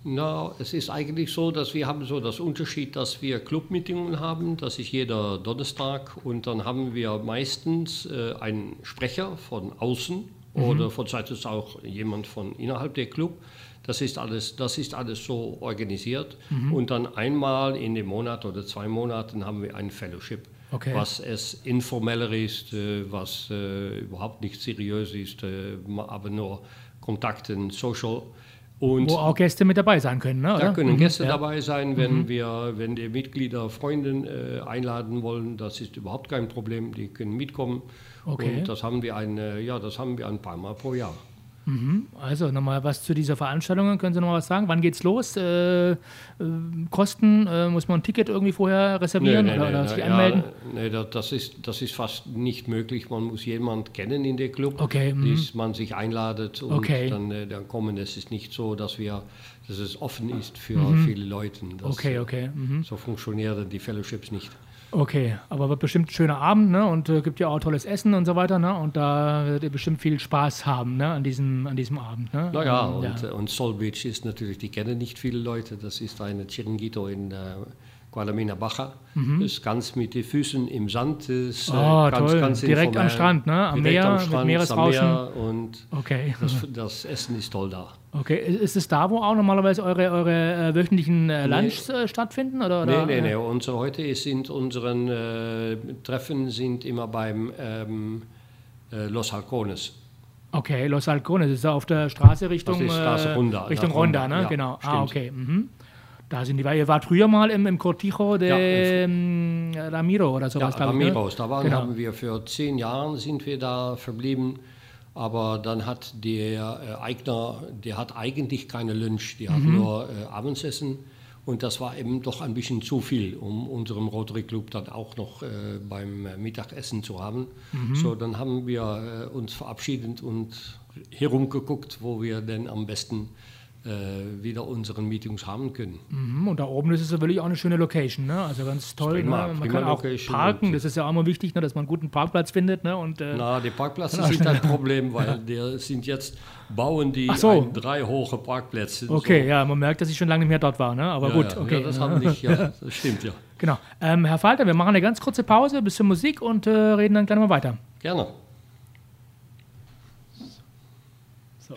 Na, es ist eigentlich so, dass wir haben so das Unterschied, dass wir Clubmeetings haben, das ist jeder Donnerstag und dann haben wir meistens äh, einen Sprecher von außen mhm. oder von Zeit zu Zeit auch jemand von innerhalb der Club. Das ist alles, das ist alles so organisiert mhm. und dann einmal in dem Monat oder zwei Monaten haben wir ein Fellowship, okay. was es informeller ist, äh, was äh, überhaupt nicht seriös ist, äh, aber nur Kontakten, Social. Und wo auch Gäste mit dabei sein können, ne? Da oder? können mhm, Gäste ja. dabei sein, wenn mhm. wir, wenn die Mitglieder Freunde äh, einladen wollen, das ist überhaupt kein Problem, die können mitkommen. Okay. Und das haben wir ein, äh, ja, das haben wir ein paar Mal pro Jahr. Mhm. Also nochmal was zu dieser Veranstaltung, können Sie noch mal was sagen? Wann geht's los? Äh, äh, Kosten, äh, muss man ein Ticket irgendwie vorher reservieren nee, nee, oder, nee, oder sich ja, anmelden? Nee, das ist, das ist fast nicht möglich. Man muss jemanden kennen in der Club, okay, dass man sich einladet und okay. dann, äh, dann kommen. Es ist nicht so, dass, wir, dass es offen ist für mhm. viele Leute. Das, okay, okay. Mhm. So funktionieren die Fellowships nicht. Okay, aber wird bestimmt ein schöner Abend, ne? Und äh, gibt ja auch tolles Essen und so weiter, ne? Und da werdet ihr bestimmt viel Spaß haben, ne? An diesem, an diesem Abend, ne? Naja, ähm, und, ja. und Soul Beach ist natürlich, die kennen nicht viele Leute. Das ist eine Chiringuito in äh, Guadalmina Baja. Mhm. Das ist ganz mit den Füßen im Sand. Ist, oh, äh, ganz, toll. ganz Direkt informell. am Strand, ne? Am Direkt Meer, am Strand, mit Meeresrauschen. Am Meer und okay. das, das Essen ist toll da. Okay, ist es da, wo auch normalerweise eure, eure äh, wöchentlichen äh, Lunchs äh, stattfinden? Oder, oder? Nee, nee, nee. Unsere, heute sind unseren äh, Treffen sind immer beim ähm, äh, Los Halcones. Okay, Los Halcones, das ist auf der Straße Richtung, das ist Straße Ronda, äh, Richtung Ronda, Ronda, ne? ja, Genau. stimmt. Ah, okay. Mhm. Da sind die, weil ihr wart früher mal im, im Cortijo de ja, ähm, Ramiro oder sowas. Ja, Ramiros. Ne? Da waren, genau. haben wir für zehn Jahre sind wir da verblieben. Aber dann hat der äh, Eigner, der hat eigentlich keine Lunch, der mhm. hat nur äh, Abendessen. Und das war eben doch ein bisschen zu viel, um unserem Rotary Club dann auch noch äh, beim Mittagessen zu haben. Mhm. So, dann haben wir äh, uns verabschiedet und herumgeguckt, wo wir denn am besten äh, wieder unseren Meetings haben können. Mhm, und da oben ist es natürlich auch eine schöne Location, ne? Also ganz toll. Prima, ne? Man prima kann auch Location parken, das ist ja auch immer wichtig, ne? Dass man einen guten Parkplatz findet. Ne? Und, äh, Na, die Parkplätze sind ein Problem, weil der sind jetzt, bauen die so. ein, drei hohe Parkplätze. Okay, so. Ja, man merkt, dass ich schon lange nicht mehr dort war, ne? Aber ja, gut, ja, okay. Ja, das haben nicht, ja, das stimmt, ja. Genau. Ähm, Herr Falter, wir machen eine ganz kurze Pause, bis zur Musik und äh, reden dann gleich mal weiter. Gerne. So.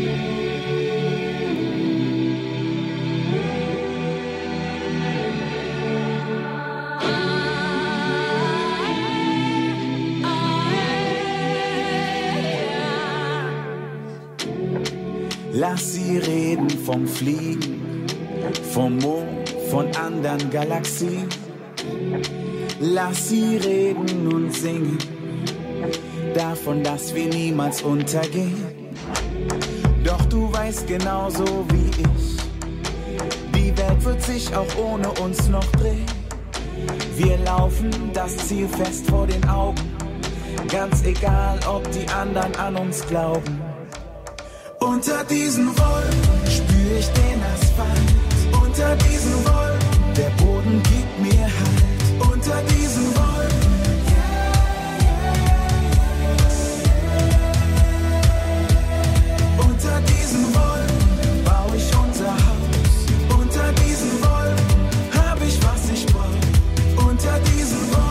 Lass sie reden vom Fliegen, vom Mond, von anderen Galaxien. Lass sie reden und singen, davon, dass wir niemals untergehen. Doch du weißt genauso wie ich, die Welt wird sich auch ohne uns noch drehen. Wir laufen das Ziel fest vor den Augen, ganz egal, ob die anderen an uns glauben. Unter diesen Wolken spür ich den Asphalt. Unter diesen Wolken, der Boden gibt mir Halt. Unter diesen Wolken, unter diesen Wolken baue ich unser Haus. Unter diesen Wolken hab ich, was ich brauch. Unter diesen Wolken.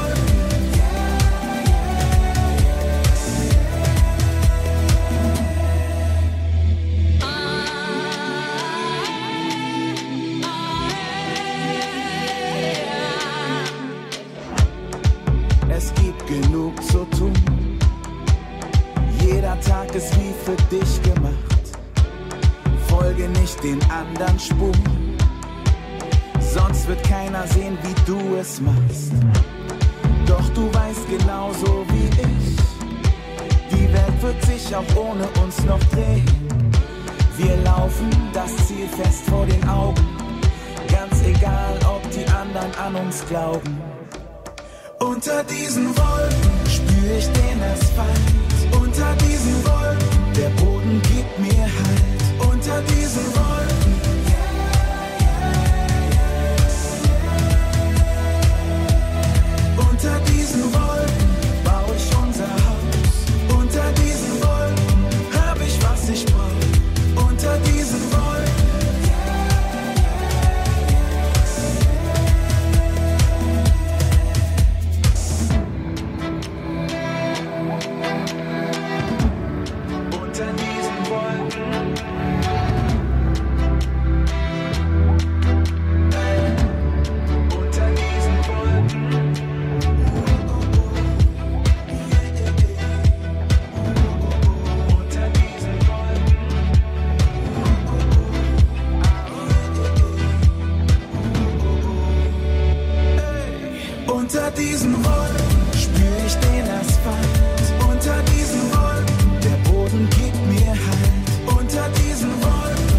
Genug zu tun. Jeder Tag ist wie für dich gemacht. Folge nicht den anderen Spuren, sonst wird keiner sehen, wie du es machst. Doch du weißt genauso wie ich, die Welt wird sich auch ohne uns noch drehen. Wir laufen das Ziel fest vor den Augen, ganz egal, ob die anderen an uns glauben. Unter diesen Wolken spür ich den Asphalt. Unter diesen Wolken, der Boden gibt mir Halt. Unter diesen Wolken, unter diesen Wolken baue ich unser Haus. Unter diesen Wolken hab ich, was ich brauch. Unter diesen Wolken, unter diesen Wolken. Unter diesen Wolken. Unter diesen Wolken. Unter diesen Wolken spür ich den Asphalt. Unter diesen Wolken, der Boden gibt mir Halt. Unter diesen Wolken,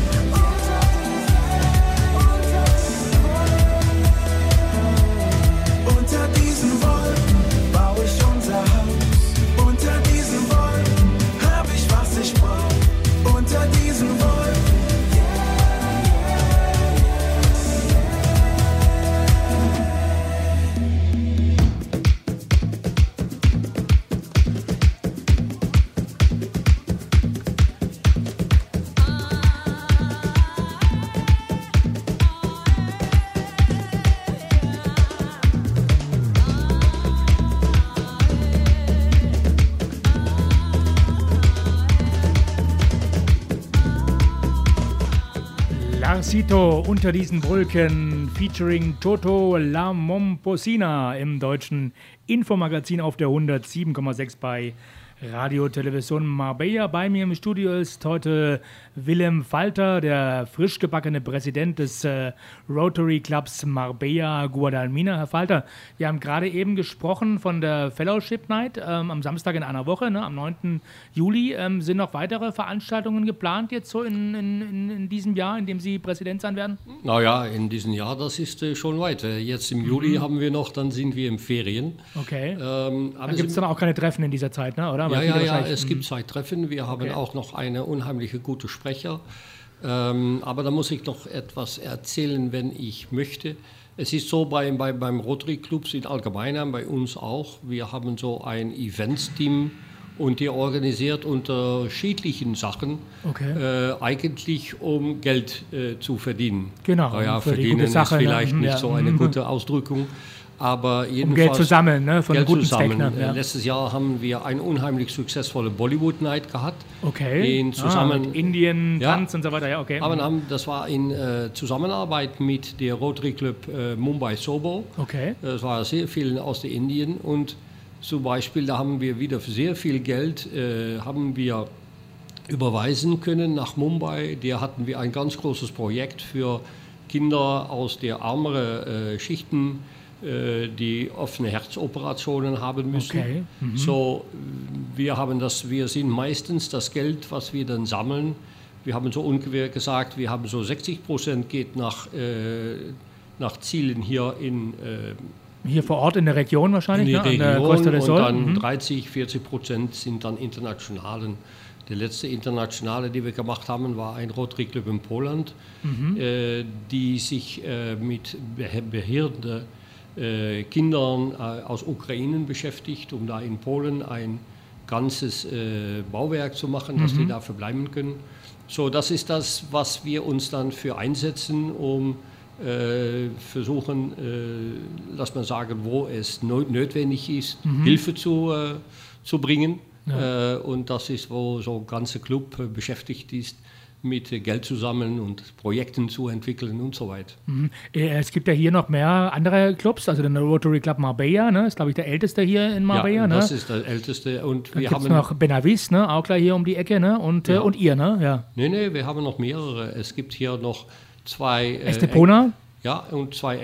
unter diesen Wolken baue ich unser Haus. Unter diesen Wolken hab ich, was ich brauch. Unter diesen Wolken. Larsito unter diesen Wolken featuring Toto La Momposina im deutschen Infomagazin auf der hundertsieben Komma sechs bei Radio Television Marbella. Bei mir im Studio ist heute Willem Falter, der frisch gebackene Präsident des äh, Rotary Clubs Marbella Guadalmina. Herr Falter, wir haben gerade eben gesprochen von der Fellowship Night ähm, am Samstag in einer Woche, ne, am neunten Juli. Ähm, sind noch weitere Veranstaltungen geplant jetzt so in, in, in diesem Jahr, in dem Sie Präsident sein werden? Naja, in diesem Jahr, das ist äh, schon weiter. Jetzt im Juli mhm. haben wir noch, dann sind wir in Ferien. Okay. Ähm, dann gibt es dann auch keine Treffen in dieser Zeit, ne? Oder? Ja, ja, ja, es gibt zwei Treffen. Wir haben okay. auch noch eine unheimliche gute Sprecher. Ähm, aber da muss ich noch etwas erzählen, wenn ich möchte. Es ist so bei, bei, beim Rotary Clubs in Allgemeinen, bei uns auch. Wir haben so ein Events-Team und die organisiert unterschiedlichen Sachen, okay. äh, eigentlich um Geld äh, zu verdienen. Genau. Naja, für verdienen die gute Sache, ist vielleicht ne? nicht ja. so eine gute Ausdrückung. Aber jedenfalls um Geld zu sammeln, ne? Von Geld guten zu sammeln. Zweck, ne? Ja. Letztes Jahr haben wir eine unheimlich succesvolle Bollywood Night gehabt. Okay. In zusammen, ah, mit Indien, ja, Tanz und so weiter. Ja, okay. Aber haben, das war in äh, Zusammenarbeit mit der Rotary Club äh, Mumbai Sobo. Okay. Es war sehr viel aus der Indien und zum Beispiel, da haben wir wieder sehr viel Geld äh, haben wir überweisen können nach Mumbai. Da hatten wir ein ganz großes Projekt für Kinder aus der ärmeren äh, Schichten, die offene Herzoperationen haben müssen. Okay. Mhm. So, wir haben das, wir sind meistens das Geld, was wir dann sammeln. Wir haben so ungefähr gesagt, wir haben so sechzig Prozent geht nach, äh, nach Zielen hier in äh, hier vor Ort in der Region wahrscheinlich, in der ne? Region, An der Costa del Sol. Und dann mhm. dreißig, vierzig Prozent sind dann internationalen. Der letzte internationale, die wir gemacht haben, war ein Rotary Club in Polen, mhm. äh, die sich äh, mit behinderten Äh, Kindern äh, aus Ukraine beschäftigt, um da in Polen ein ganzes äh, Bauwerk zu machen, dass mhm. die da verbleiben können. So, das ist das, was wir uns dann für einsetzen, um äh, versuchen, äh, lass mal sagen, wo es no- notwendig ist, mhm. Hilfe zu, äh, zu bringen. Ja. Äh, und das ist, wo so ein ganzer Club äh, beschäftigt ist, mit Geld zu sammeln und Projekten zu entwickeln und so weiter. Mhm. Es gibt ja hier noch mehr andere Clubs, also der Rotary Club Marbella, ne, ist glaube ich der älteste hier in Marbella. Ja, das ne? ist der älteste. Und Dann wir gibt es haben noch Benavis, ne, auch gleich hier um die Ecke, ne, und, ja. äh, und ihr, ne? Ja. Nee, nee, wir haben noch mehrere. Es gibt hier noch zwei... Äh, Estepona? Ja, und zwei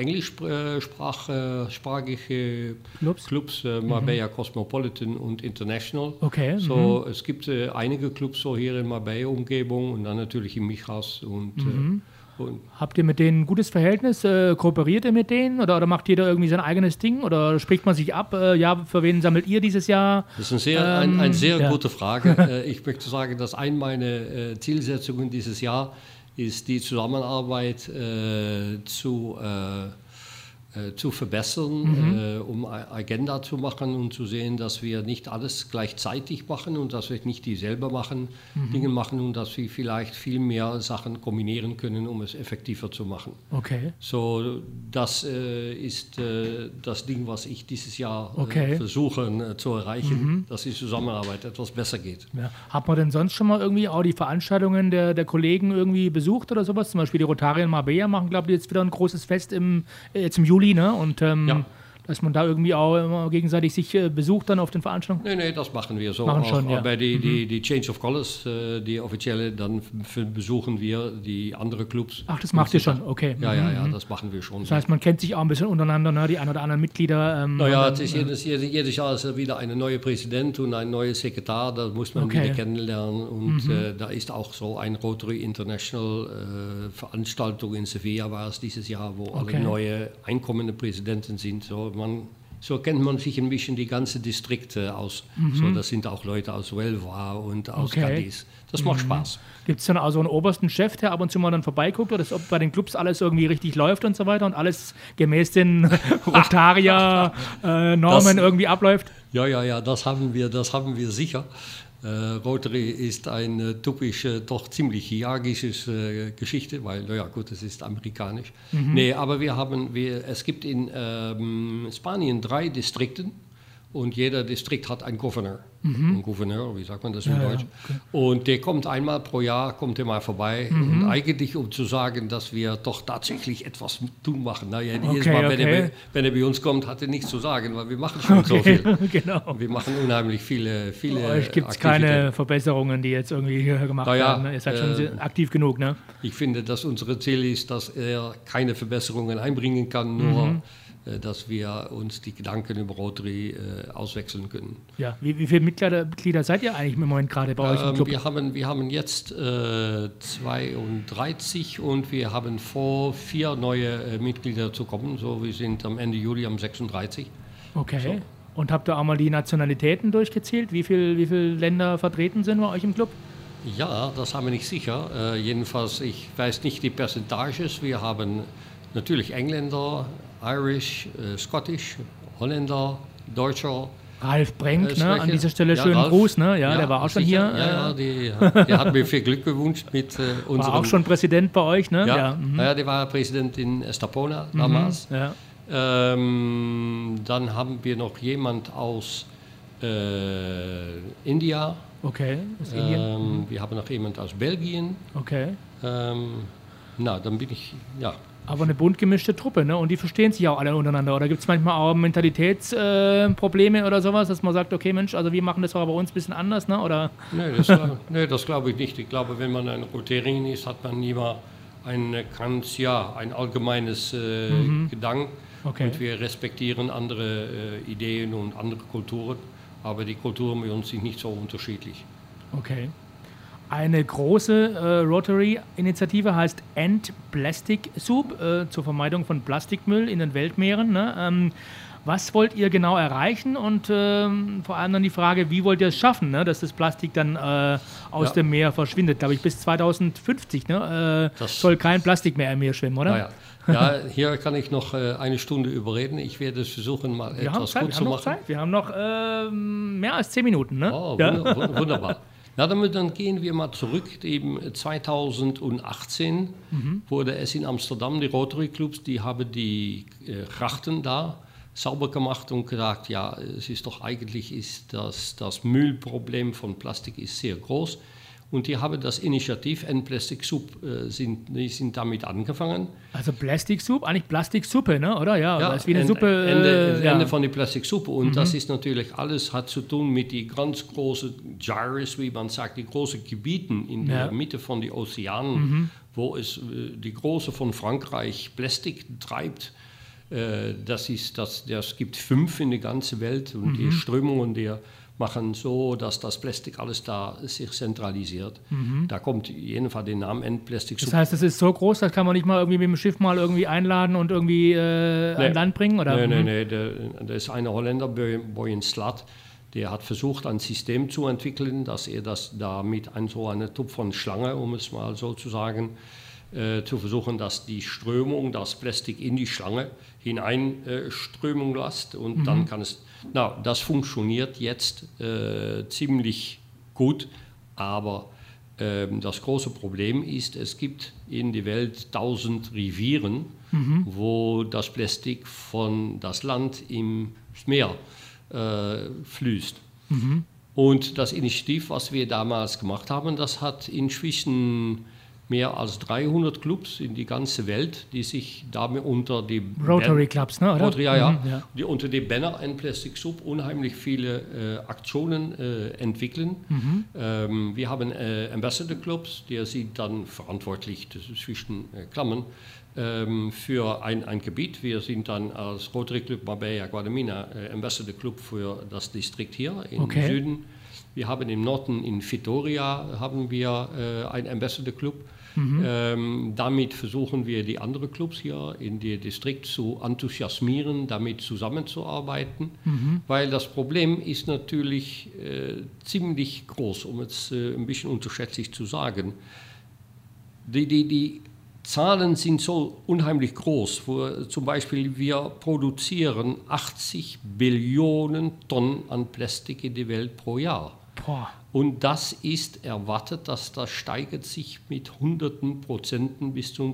englischsprachige Clubs, Clubs äh, Marbella mhm. Cosmopolitan und International. Okay. So, mhm. es gibt äh, einige Clubs so hier in Marbella-Umgebung und dann natürlich in Mijas. Und, mhm. äh, und habt ihr mit denen ein gutes Verhältnis? Äh, kooperiert ihr mit denen? Oder, oder macht jeder irgendwie sein eigenes Ding? Oder spricht man sich ab? Äh, ja, für wen sammelt ihr dieses Jahr? Das ist eine sehr, ähm, ein, eine sehr ja. gute Frage. äh, ich möchte sagen, dass eine meiner äh, Zielsetzungen dieses Jahr ist die Zusammenarbeit äh, zu, äh, äh, zu verbessern, Mhm. äh, um eine Agenda zu machen und zu sehen, dass wir nicht alles gleichzeitig machen und dass wir nicht dieselbe machen, Mhm. Dinge machen und dass wir vielleicht viel mehr Sachen kombinieren können, um es effektiver zu machen. Okay. So, das äh, ist äh, das Ding, was ich dieses Jahr Okay. äh, versuche äh, zu erreichen, Mhm. dass die Zusammenarbeit etwas besser geht. Ja. Hat man denn sonst schon mal irgendwie auch die Veranstaltungen der, der Kollegen irgendwie besucht oder sowas? Zum Beispiel die Rotary in Marbella machen, glaube ich, jetzt wieder ein großes Fest im, äh, jetzt im Juli, ne? Und ähm, Ja. dass man da irgendwie auch immer gegenseitig sich äh, besucht dann auf den Veranstaltungen? Nee, nee, das machen wir so. Machen auch, schon, ja. Aber die, die, die Change of Colors, äh, die offizielle, dann f- besuchen wir die anderen Clubs. Ach, das macht ihr schon, okay. Ja, ja, ja, Mhm. das machen wir schon. Das heißt, man kennt sich auch ein bisschen untereinander, ne? Die ein oder anderen Mitglieder. Ähm, Naja, und es dann, ist jedes, jedes, jedes Jahr ist wieder ein neuer Präsident und ein neuer Sekretär, da muss man Okay. wieder kennenlernen. Und Mhm. äh, da ist auch so ein Rotary International äh, Veranstaltung in Sevilla war es dieses Jahr, wo Okay. alle neue einkommende Präsidenten sind. So, man, so kennt man sich ein bisschen die ganze Distrikte aus. Mhm. So, das sind auch Leute aus Huelva und aus Okay. Cadiz. Das macht Mhm. Spaß. Gibt es dann also einen obersten Chef, der ab und zu mal dann vorbeiguckt, oder dass ob bei den Clubs alles irgendwie richtig läuft und so weiter und alles gemäß den Rotaria-Normen Das- irgendwie abläuft? Ja, ja, ja, das haben wir, das haben wir sicher. Äh, Rotary ist eine typische, doch ziemlich hierarchische äh, Geschichte, weil, naja, gut, es ist amerikanisch. Mhm. Nee, aber wir haben, wir, es gibt in ähm, Spanien drei Distrikten und jeder Distrikt hat einen Gouverneur. Mhm. Ein Gouverneur, wie sagt man das in Ja, ja, Deutsch? okay. Und der kommt einmal pro Jahr, kommt er mal vorbei. Mhm. Und eigentlich, um zu sagen, dass wir doch tatsächlich etwas tun machen. Naja, Okay, jedes Mal, wenn, okay. er, wenn er bei uns kommt, hat er nichts zu sagen, weil wir machen schon so Okay, viel. genau. Wir machen unheimlich viele, viele Bei euch gibt es Aktivitäten. keine Verbesserungen, die jetzt irgendwie äh, gemacht Na ja, werden. Ne? Ihr seid schon äh, sehr aktiv genug, ne? Ich finde, dass unser Ziel ist, dass er keine Verbesserungen einbringen kann, nur Mhm. äh, dass wir uns die Gedanken über Rotary äh, auswechseln können. Ja. Wie, wie viele Mitglieder, Mitglieder seid ihr eigentlich im Moment gerade bei euch im Ähm, Club? wir, haben, wir haben jetzt äh, zweiunddreißig und wir haben vor, vier neue äh, Mitglieder zu kommen. So, wir sind am Ende Juli am sechsunddreißig. Okay. so. Und habt ihr auch mal die Nationalitäten durchgezählt? Wie viele wie viel Länder vertreten sind bei euch im Club? Ja, das haben wir nicht sicher. Äh, jedenfalls, ich weiß nicht die Percentages. Wir haben natürlich Engländer, Irish, äh, Scottish, Holländer, Deutscher. Ralf Brenk, äh, ne? An Schwäche. dieser Stelle Ja, schönen Ralf. Gruß, ne? Ja, der war auch schon sicher. hier. Ja, ja, äh, die, der hat mir viel Glück gewünscht mit äh, unserem... war auch schon Präsident bei euch, ne? Ja, mhm. ja, der war Präsident in Estepona damals. Mhm, ja. Ähm, dann haben wir noch jemand aus äh, India. Okay, aus Indien. Ähm, wir haben noch jemand aus Belgien. Okay. Ähm, na, dann bin ich, ja. Aber eine bunt gemischte Truppe, ne? Und die verstehen sich auch alle untereinander. Oder gibt es manchmal auch Mentalitätsprobleme äh, Probleme oder sowas, dass man sagt, okay, Mensch, also wir machen das aber bei uns ein bisschen anders, ne? Oder? Nee, das, glaub- nee, das glaube ich nicht. Ich glaube, wenn man ein Rotarian ist, hat man immer ein ganz, ja, ein allgemeines äh, Mhm. Gedanken. Okay. Und wir respektieren andere äh, Ideen und andere Kulturen. Aber die Kulturen bei uns sind nicht so unterschiedlich. Okay. Eine große äh, Rotary-Initiative heißt End Plastic Soup äh, zur Vermeidung von Plastikmüll in den Weltmeeren. Ne? Ähm, was wollt ihr genau erreichen? Und ähm, vor allem dann die Frage, wie wollt ihr es schaffen, ne? dass das Plastik dann äh, aus Ja. dem Meer verschwindet? Glaube ich, bis zweitausendfünfzig ne? äh, Das- soll kein Plastik mehr im Meer schwimmen, oder? Naja. Ja, hier kann ich noch äh, eine Stunde überreden. Ich werde es versuchen, mal Wir haben etwas Zeit, gut wir zu haben noch machen. Zeit. Wir haben noch ähm, mehr als zehn Minuten. Ne? Oh, Ja. wunder, wund- wunderbar. Na, dann, dann gehen wir mal zurück. Eben zweitausendachtzehn Mhm. wurde es in Amsterdam, die Rotary Clubs, die haben die äh, Grachten da sauber gemacht und gesagt, ja, es ist doch eigentlich ist das, das Müllproblem von Plastik ist sehr groß. Und die haben das Initiativ End Plastic Soup, äh, sind, die sind damit angefangen. Also Plastic Soup, eigentlich Plastiksuppe, ne? oder? Ja, das ist wie eine Ende, Suppe. Äh, Ende, ja. Ende von der Plastiksuppe. Und das ist natürlich alles, hat zu tun mit die ganz großen Gyres, wie man sagt, die großen Gebieten in Ja. der Mitte von den Ozeanen, wo es äh, die Große von Frankreich Plastik treibt. Äh, das, ist, das, das gibt fünf in der ganzen Welt und die Strömungen der machen so, dass das Plastik alles da sich zentralisiert. Da kommt jedenfalls der Name End Plastic Das Soup. heißt, es ist so groß, das kann man nicht mal irgendwie mit dem Schiff mal irgendwie einladen und irgendwie äh, Nee. an Land bringen? Oder? Nein, nein, Mhm. nein. Der, der ist ein Holländer, Boyen Slat, der hat versucht, ein System zu entwickeln, dass er das da mit ein, so einer Tupf von Schlange, um es mal so zu sagen, äh, zu versuchen, dass die Strömung, das Plastik in die Schlange hineinströmung äh, lässt und mhm. dann kann es, na, das funktioniert jetzt äh, ziemlich gut, aber äh, das große Problem ist, es gibt in der Welt tausend Rivieren, mhm. wo das Plastik von das Land ins Meer äh, fließt. Mhm. Und das Initiativ, was wir damals gemacht haben, das hat inzwischen mehr als dreihundert Clubs in die ganze Welt, die sich damit unter die Rotary Ban- Clubs, ne, oder? Rotary, ja, ja, mhm, ja. Die unter dem Banner End Plastic Soup unheimlich viele äh, Aktionen äh, entwickeln. Mhm. Ähm, wir haben äh, Ambassador Clubs, die sind dann verantwortlich, das ist zwischen äh, Klammern, ähm, für ein, ein Gebiet. Wir sind dann als Rotary Club Marbella Guadalmina äh, Ambassador Club für das Distrikt hier im okay. Süden. Wir haben im Norden in Vitoria haben wir äh, einen Ambassador Club. Mhm. Ähm, damit versuchen wir, die anderen Clubs hier in dem Distrikt zu enthusiasmieren, damit zusammenzuarbeiten, mhm. weil das Problem ist natürlich äh, ziemlich groß, um es äh, ein bisschen unterschätzlich zu sagen. Die, die, die Zahlen sind so unheimlich groß, wo zum Beispiel wir produzieren achtzig Billionen Tonnen an Plastik in der Welt pro Jahr. Boah. Und das ist erwartet, dass das steigert sich mit hunderten Prozenten bis zum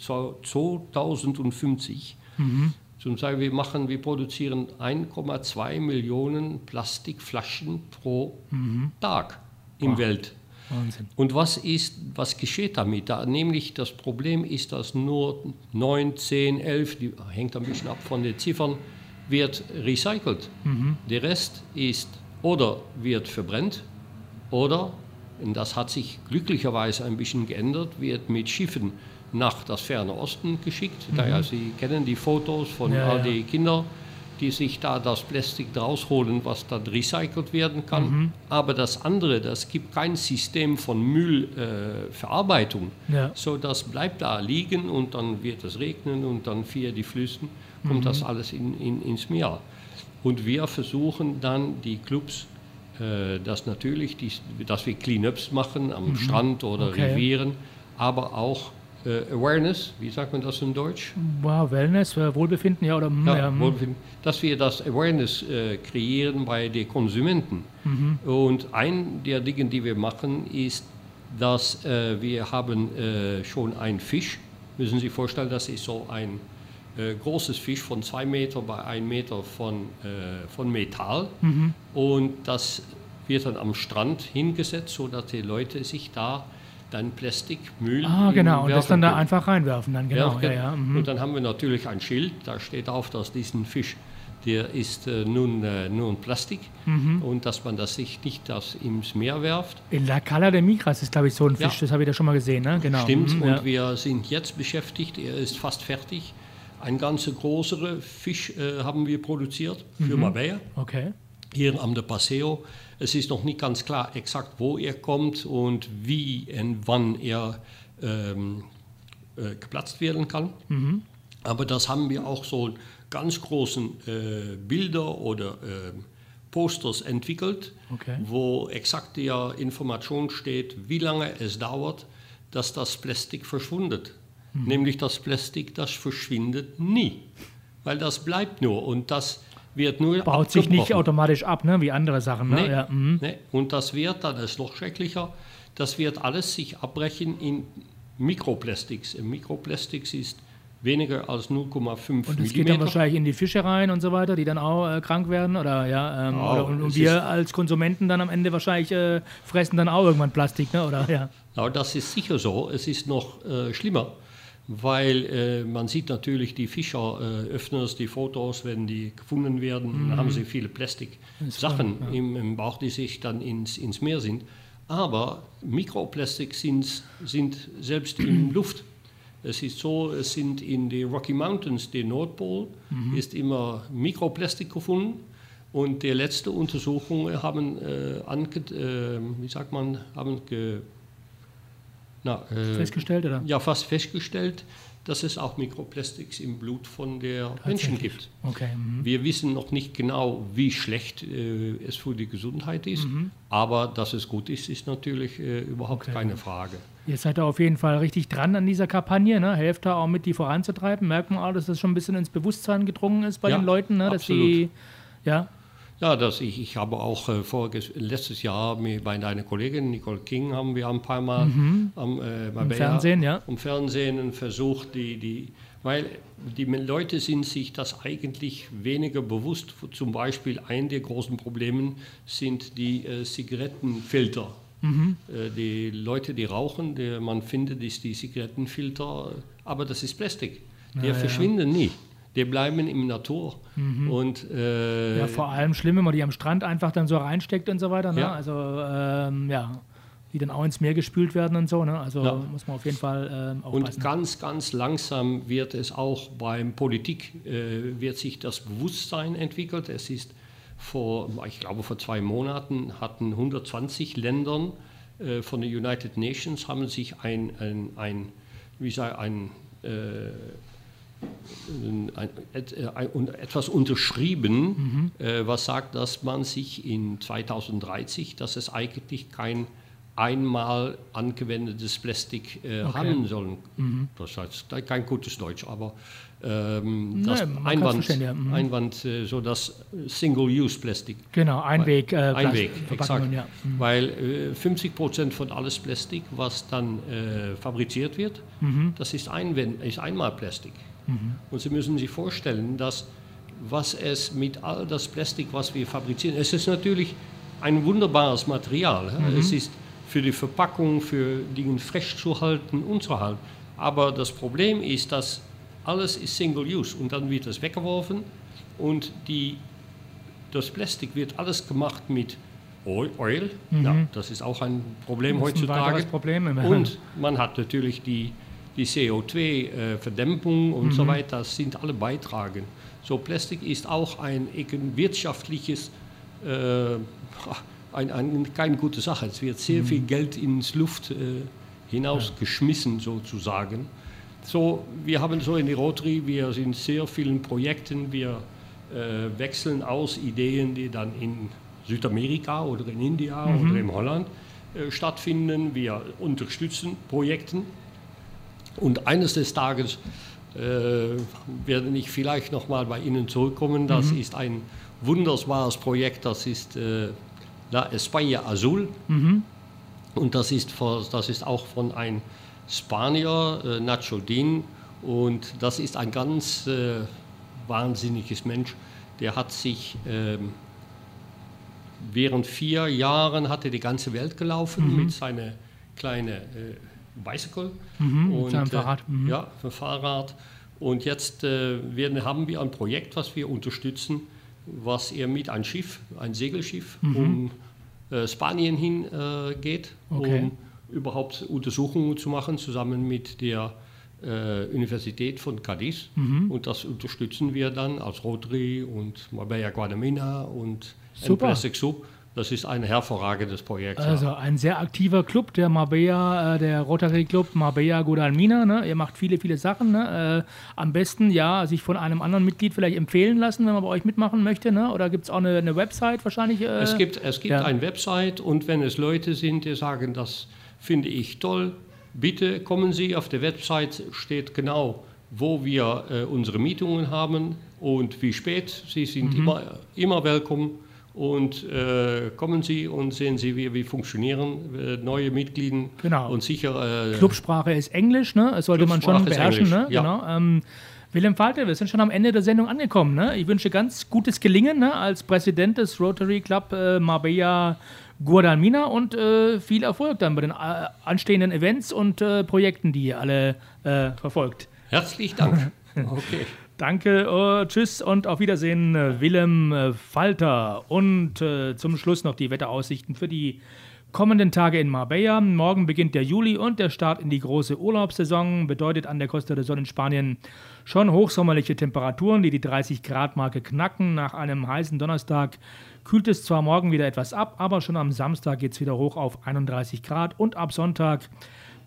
zweitausendfünfzig. Mhm. Zum Beispiel wir machen, wir produzieren eins Komma zwei Millionen Plastikflaschen pro mhm. Tag im wow. Welt. Wahnsinn. Und was ist, was geschieht damit? Da, nämlich das Problem ist, dass nur neun, zehn, elf, die hängt ein bisschen ab von den Ziffern, wird recycelt. Mhm. Der Rest ist oder wird verbrennt oder, und das hat sich glücklicherweise ein bisschen geändert, wird mit Schiffen nach das ferne Osten geschickt. Mhm. Daher, Sie kennen die Fotos von ja, all den ja. Kindern, die sich da das Plastik draus holen, was dann recycelt werden kann. Mhm. Aber das andere, das gibt kein System von Müllverarbeitung. Äh, ja. So, das bleibt da liegen und dann wird es regnen und dann via die Flüssen kommt mhm. das alles in, in, ins Meer. Und wir versuchen dann die Clubs, äh, dass natürlich, die, dass wir Cleanups machen am mhm. Strand oder okay. Rivieren, aber auch äh, Awareness, wie sagt man das in Deutsch? Wow, Wellness, Wohlbefinden, ja, oder? Ja, ja, Wohlbefinden, dass wir das Awareness äh, kreieren bei den Konsumenten. Mhm. Und ein der Dinge, die wir machen, ist, dass äh, wir haben äh, schon einen Fisch, müssen Sie sich vorstellen, das ist so ein Äh, großes Fisch von zwei Meter bei ein Meter von, äh, von Metall. Mhm. Und das wird dann am Strand hingesetzt, sodass die Leute sich da dann Plastikmüll Ah, genau, und das dann können. Da einfach reinwerfen. Dann, genau. Ja, ja, mhm. Und dann haben wir natürlich ein Schild, da steht auf, dass diesen Fisch, der ist äh, nun, äh, nun Plastik mhm. und dass man das sich nicht das ins Meer werft. In La Cala de Migras ist, glaube ich, so ein Fisch, ja. das habe ich da schon mal gesehen. Ne? Genau. Stimmt, mhm, und ja. wir sind jetzt beschäftigt, er ist fast fertig. Ein ganz großer Fisch äh, haben wir produziert für mhm. Marbella, okay. hier am de Paseo. Es ist noch nicht ganz klar exakt, wo er kommt und wie und wann er ähm, äh, geplatzt werden kann. Mhm. Aber das haben wir auch so ganz großen äh, Bilder oder äh, Posters entwickelt, okay. wo exakt die Information steht, wie lange es dauert, dass das Plastik verschwindet. Mhm. Nämlich das Plastik, das verschwindet nie, weil das bleibt nur und das wird nur baut sich nicht automatisch ab, ne, wie andere Sachen. Ne? Nee, ja, mhm. nee. Und das wird, dann ist noch schrecklicher, das wird alles sich abbrechen in Mikroplastiks. Mikroplastiks ist weniger als null Komma fünf Millimeter. Und es geht dann wahrscheinlich in die Fische rein und so weiter, die dann auch äh, krank werden? Oder, ja, ähm, oh, oder, und, und wir als Konsumenten dann am Ende wahrscheinlich äh, fressen dann auch irgendwann Plastik, ne? Oder, ja. Ja, das ist sicher so. Es ist noch äh, schlimmer. Weil äh, man sieht natürlich die Fischer äh, öfters, die Fotos, wenn die gefunden werden, mhm. dann haben sie viele Plastiksachen ja. im, im Bauch, die sich dann ins, ins Meer sind. Aber Mikroplastik sind, sind selbst in Luft. Es ist so, es sind in den Rocky Mountains, der Nordpol, mhm. ist immer Mikroplastik gefunden. Und die letzte Untersuchungen haben, äh, ange, äh, wie sagt man, haben ge, Na, äh, festgestellt, oder? Ja, fast festgestellt, dass es auch Mikroplastics im Blut von der Menschen gibt. Okay. Mhm. Wir wissen noch nicht genau, wie schlecht äh, es für die Gesundheit ist, mhm. aber dass es gut ist, ist natürlich äh, überhaupt okay. keine Frage. Ihr seid da auf jeden Fall richtig dran an dieser Kampagne, ne? Helft da auch mit, die voranzutreiben. Merkt man auch, dass das schon ein bisschen ins Bewusstsein gedrungen ist bei ja, den Leuten, ne? Dass absolut. die, ja, Ja, dass ich, ich habe auch äh, vorges- letztes Jahr mit, bei deiner Kollegin Nicole King haben wir ein paar Mal mhm. am äh, im Fernsehen, ja. im Fernsehen versucht, die, die, weil die Leute sind sich das eigentlich weniger bewusst. Zum Beispiel ein der großen Probleme sind die äh, Zigarettenfilter. Mhm. Äh, die Leute, die rauchen, die, man findet ist die Zigarettenfilter, aber das ist Plastik. Die ja, verschwinden ja. nie. Die bleiben in der Natur. Mhm. Und, äh, ja, vor allem schlimm, wenn man die am Strand einfach dann so reinsteckt und so weiter. Ne? Ja. Also, ähm, ja, die dann auch ins Meer gespült werden und so. Ne? Also ja. muss man auf jeden Fall ähm, aufpassen. Und ganz, ganz langsam wird es auch beim Politik, äh, wird sich das Bewusstsein entwickelt. Es ist vor, ich glaube vor zwei Monaten hatten hundertzwanzig Ländern äh, von den United Nations haben sich ein, ein, ein wie sage ein äh, Ein, ein, etwas unterschrieben, mhm. äh, was sagt, dass man sich in zweitausenddreißig, dass es eigentlich kein einmal angewendetes Plastik äh, okay. haben soll. Mhm. Das heißt kein gutes Deutsch, aber ähm, das nee, Einwand, ja. mhm. Einwand äh, so das Single-Use-Plastik. Genau, Einweg. Äh, Einweg, exakt. Ja. Mhm. Weil äh, fünfzig Prozent von alles Plastik, was dann äh, fabriziert wird, mhm. das ist, Einwend, ist einmal Plastik. Mhm. Und Sie müssen sich vorstellen, dass was es mit all das Plastik, was wir fabrizieren, es ist natürlich ein wunderbares Material. Mhm. Es ist für die Verpackung, für Dinge frisch zu halten und zu halten. Aber das Problem ist, dass alles ist Single-Use und dann wird es weggeworfen und die, das Plastik wird alles gemacht mit Oil. Mhm. Ja, das ist auch ein Problem das ist heutzutage. Ein Problem und man hat natürlich die Die C O zwei Verdämpfung und mhm. so weiter, das sind alle Beitragen. So Plastik ist auch ein wirtschaftliches, äh, ein, ein, keine gute Sache. Es wird sehr mhm. viel Geld ins Luft äh, hinausgeschmissen, ja. sozusagen. So, wir haben so in die Rotary, wir sind in sehr vielen Projekten, wir äh, wechseln aus Ideen, die dann in Südamerika oder in India mhm. oder in Holland äh, stattfinden. Wir unterstützen Projekte. Und eines des Tages äh, werde ich vielleicht noch mal bei Ihnen zurückkommen. Das mhm. ist ein wunderbares Projekt, das ist äh, La España Azul. Mhm. Und das ist, von, das ist auch von einem Spanier, äh, Nacho Dean. Und das ist ein ganz äh, wahnsinniges Mensch. Der hat sich äh, während vier Jahren hat er die ganze Welt gelaufen mhm. mit seiner kleinen äh, Bicycle mhm, und mit seinem Fahrrad. Mhm. ja, für Fahrrad. Und jetzt äh, werden, haben wir ein Projekt, was wir unterstützen, was er mit einem Schiff, ein Segelschiff, mhm. um äh, Spanien hin äh, geht, okay. um überhaupt Untersuchungen zu machen, zusammen mit der äh, Universität von Cadiz. Mhm. Und das unterstützen wir dann als Rotary und Marbella Guadalmina und Plastic Soup. Das ist ein hervorragendes Projekt. Also ja. ein sehr aktiver Club, der Marbella, äh, der Rotary Club Marbella Guadalmina. Ne? Ihr macht viele, viele Sachen. Ne? Äh, am besten ja sich von einem anderen Mitglied vielleicht empfehlen lassen, wenn man bei euch mitmachen möchte. Ne? Oder gibt es auch eine, eine Website wahrscheinlich? Äh? Es gibt, es gibt ja. eine Website und wenn es Leute sind, die sagen, das finde ich toll, bitte kommen Sie. Auf der Website steht genau, wo wir äh, unsere Mietungen haben und wie spät. Sie sind mhm. immer, immer willkommen. Und äh, kommen Sie und sehen Sie, wie wir funktionieren, äh, neue Mitglieder. Genau. Und sicher. Äh, Clubsprache ist Englisch, ne? Das sollte man schon beherrschen. Ne? Ja. Genau. Ähm, Willem Falter, wir sind schon am Ende der Sendung angekommen. Ne? Ich wünsche ganz gutes Gelingen, ne? Als Präsident des Rotary Club äh, Marbella Guadalmina und äh, viel Erfolg dann bei den äh, anstehenden Events und äh, Projekten, die ihr alle äh, verfolgt. Herzlichen Dank. Okay. Danke, uh, tschüss und auf Wiedersehen, uh, Willem uh, Falter. Und uh, zum Schluss noch die Wetteraussichten für die kommenden Tage in Marbella. Morgen beginnt der Juli und der Start in die große Urlaubssaison. Bedeutet an der Costa del Sol in Spanien schon hochsommerliche Temperaturen, die die dreißig Grad Marke knacken. Nach einem heißen Donnerstag kühlt es zwar morgen wieder etwas ab, aber schon am Samstag geht es wieder hoch auf einunddreißig Grad und ab Sonntag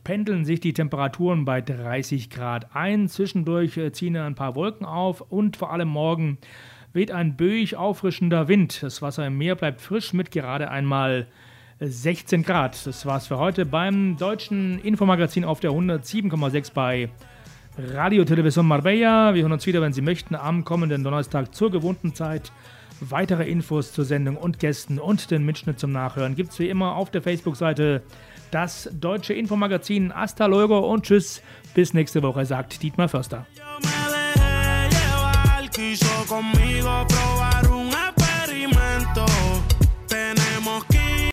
pendeln sich die Temperaturen bei dreißig Grad ein. Zwischendurch ziehen ein paar Wolken auf und vor allem morgen weht ein böig auffrischender Wind. Das Wasser im Meer bleibt frisch mit gerade einmal sechzehn Grad. Das war's für heute beim deutschen Infomagazin auf der hundertsieben Komma sechs bei Radio Television Marbella. Wir hören uns wieder, wenn Sie möchten, am kommenden Donnerstag zur gewohnten Zeit. Weitere Infos zur Sendung und Gästen und den Mitschnitt zum Nachhören gibt es wie immer auf der Facebook-Seite das deutsche Infomagazin. Hasta luego und tschüss, bis nächste Woche, sagt Dietmar Förster. Quiso conmigo,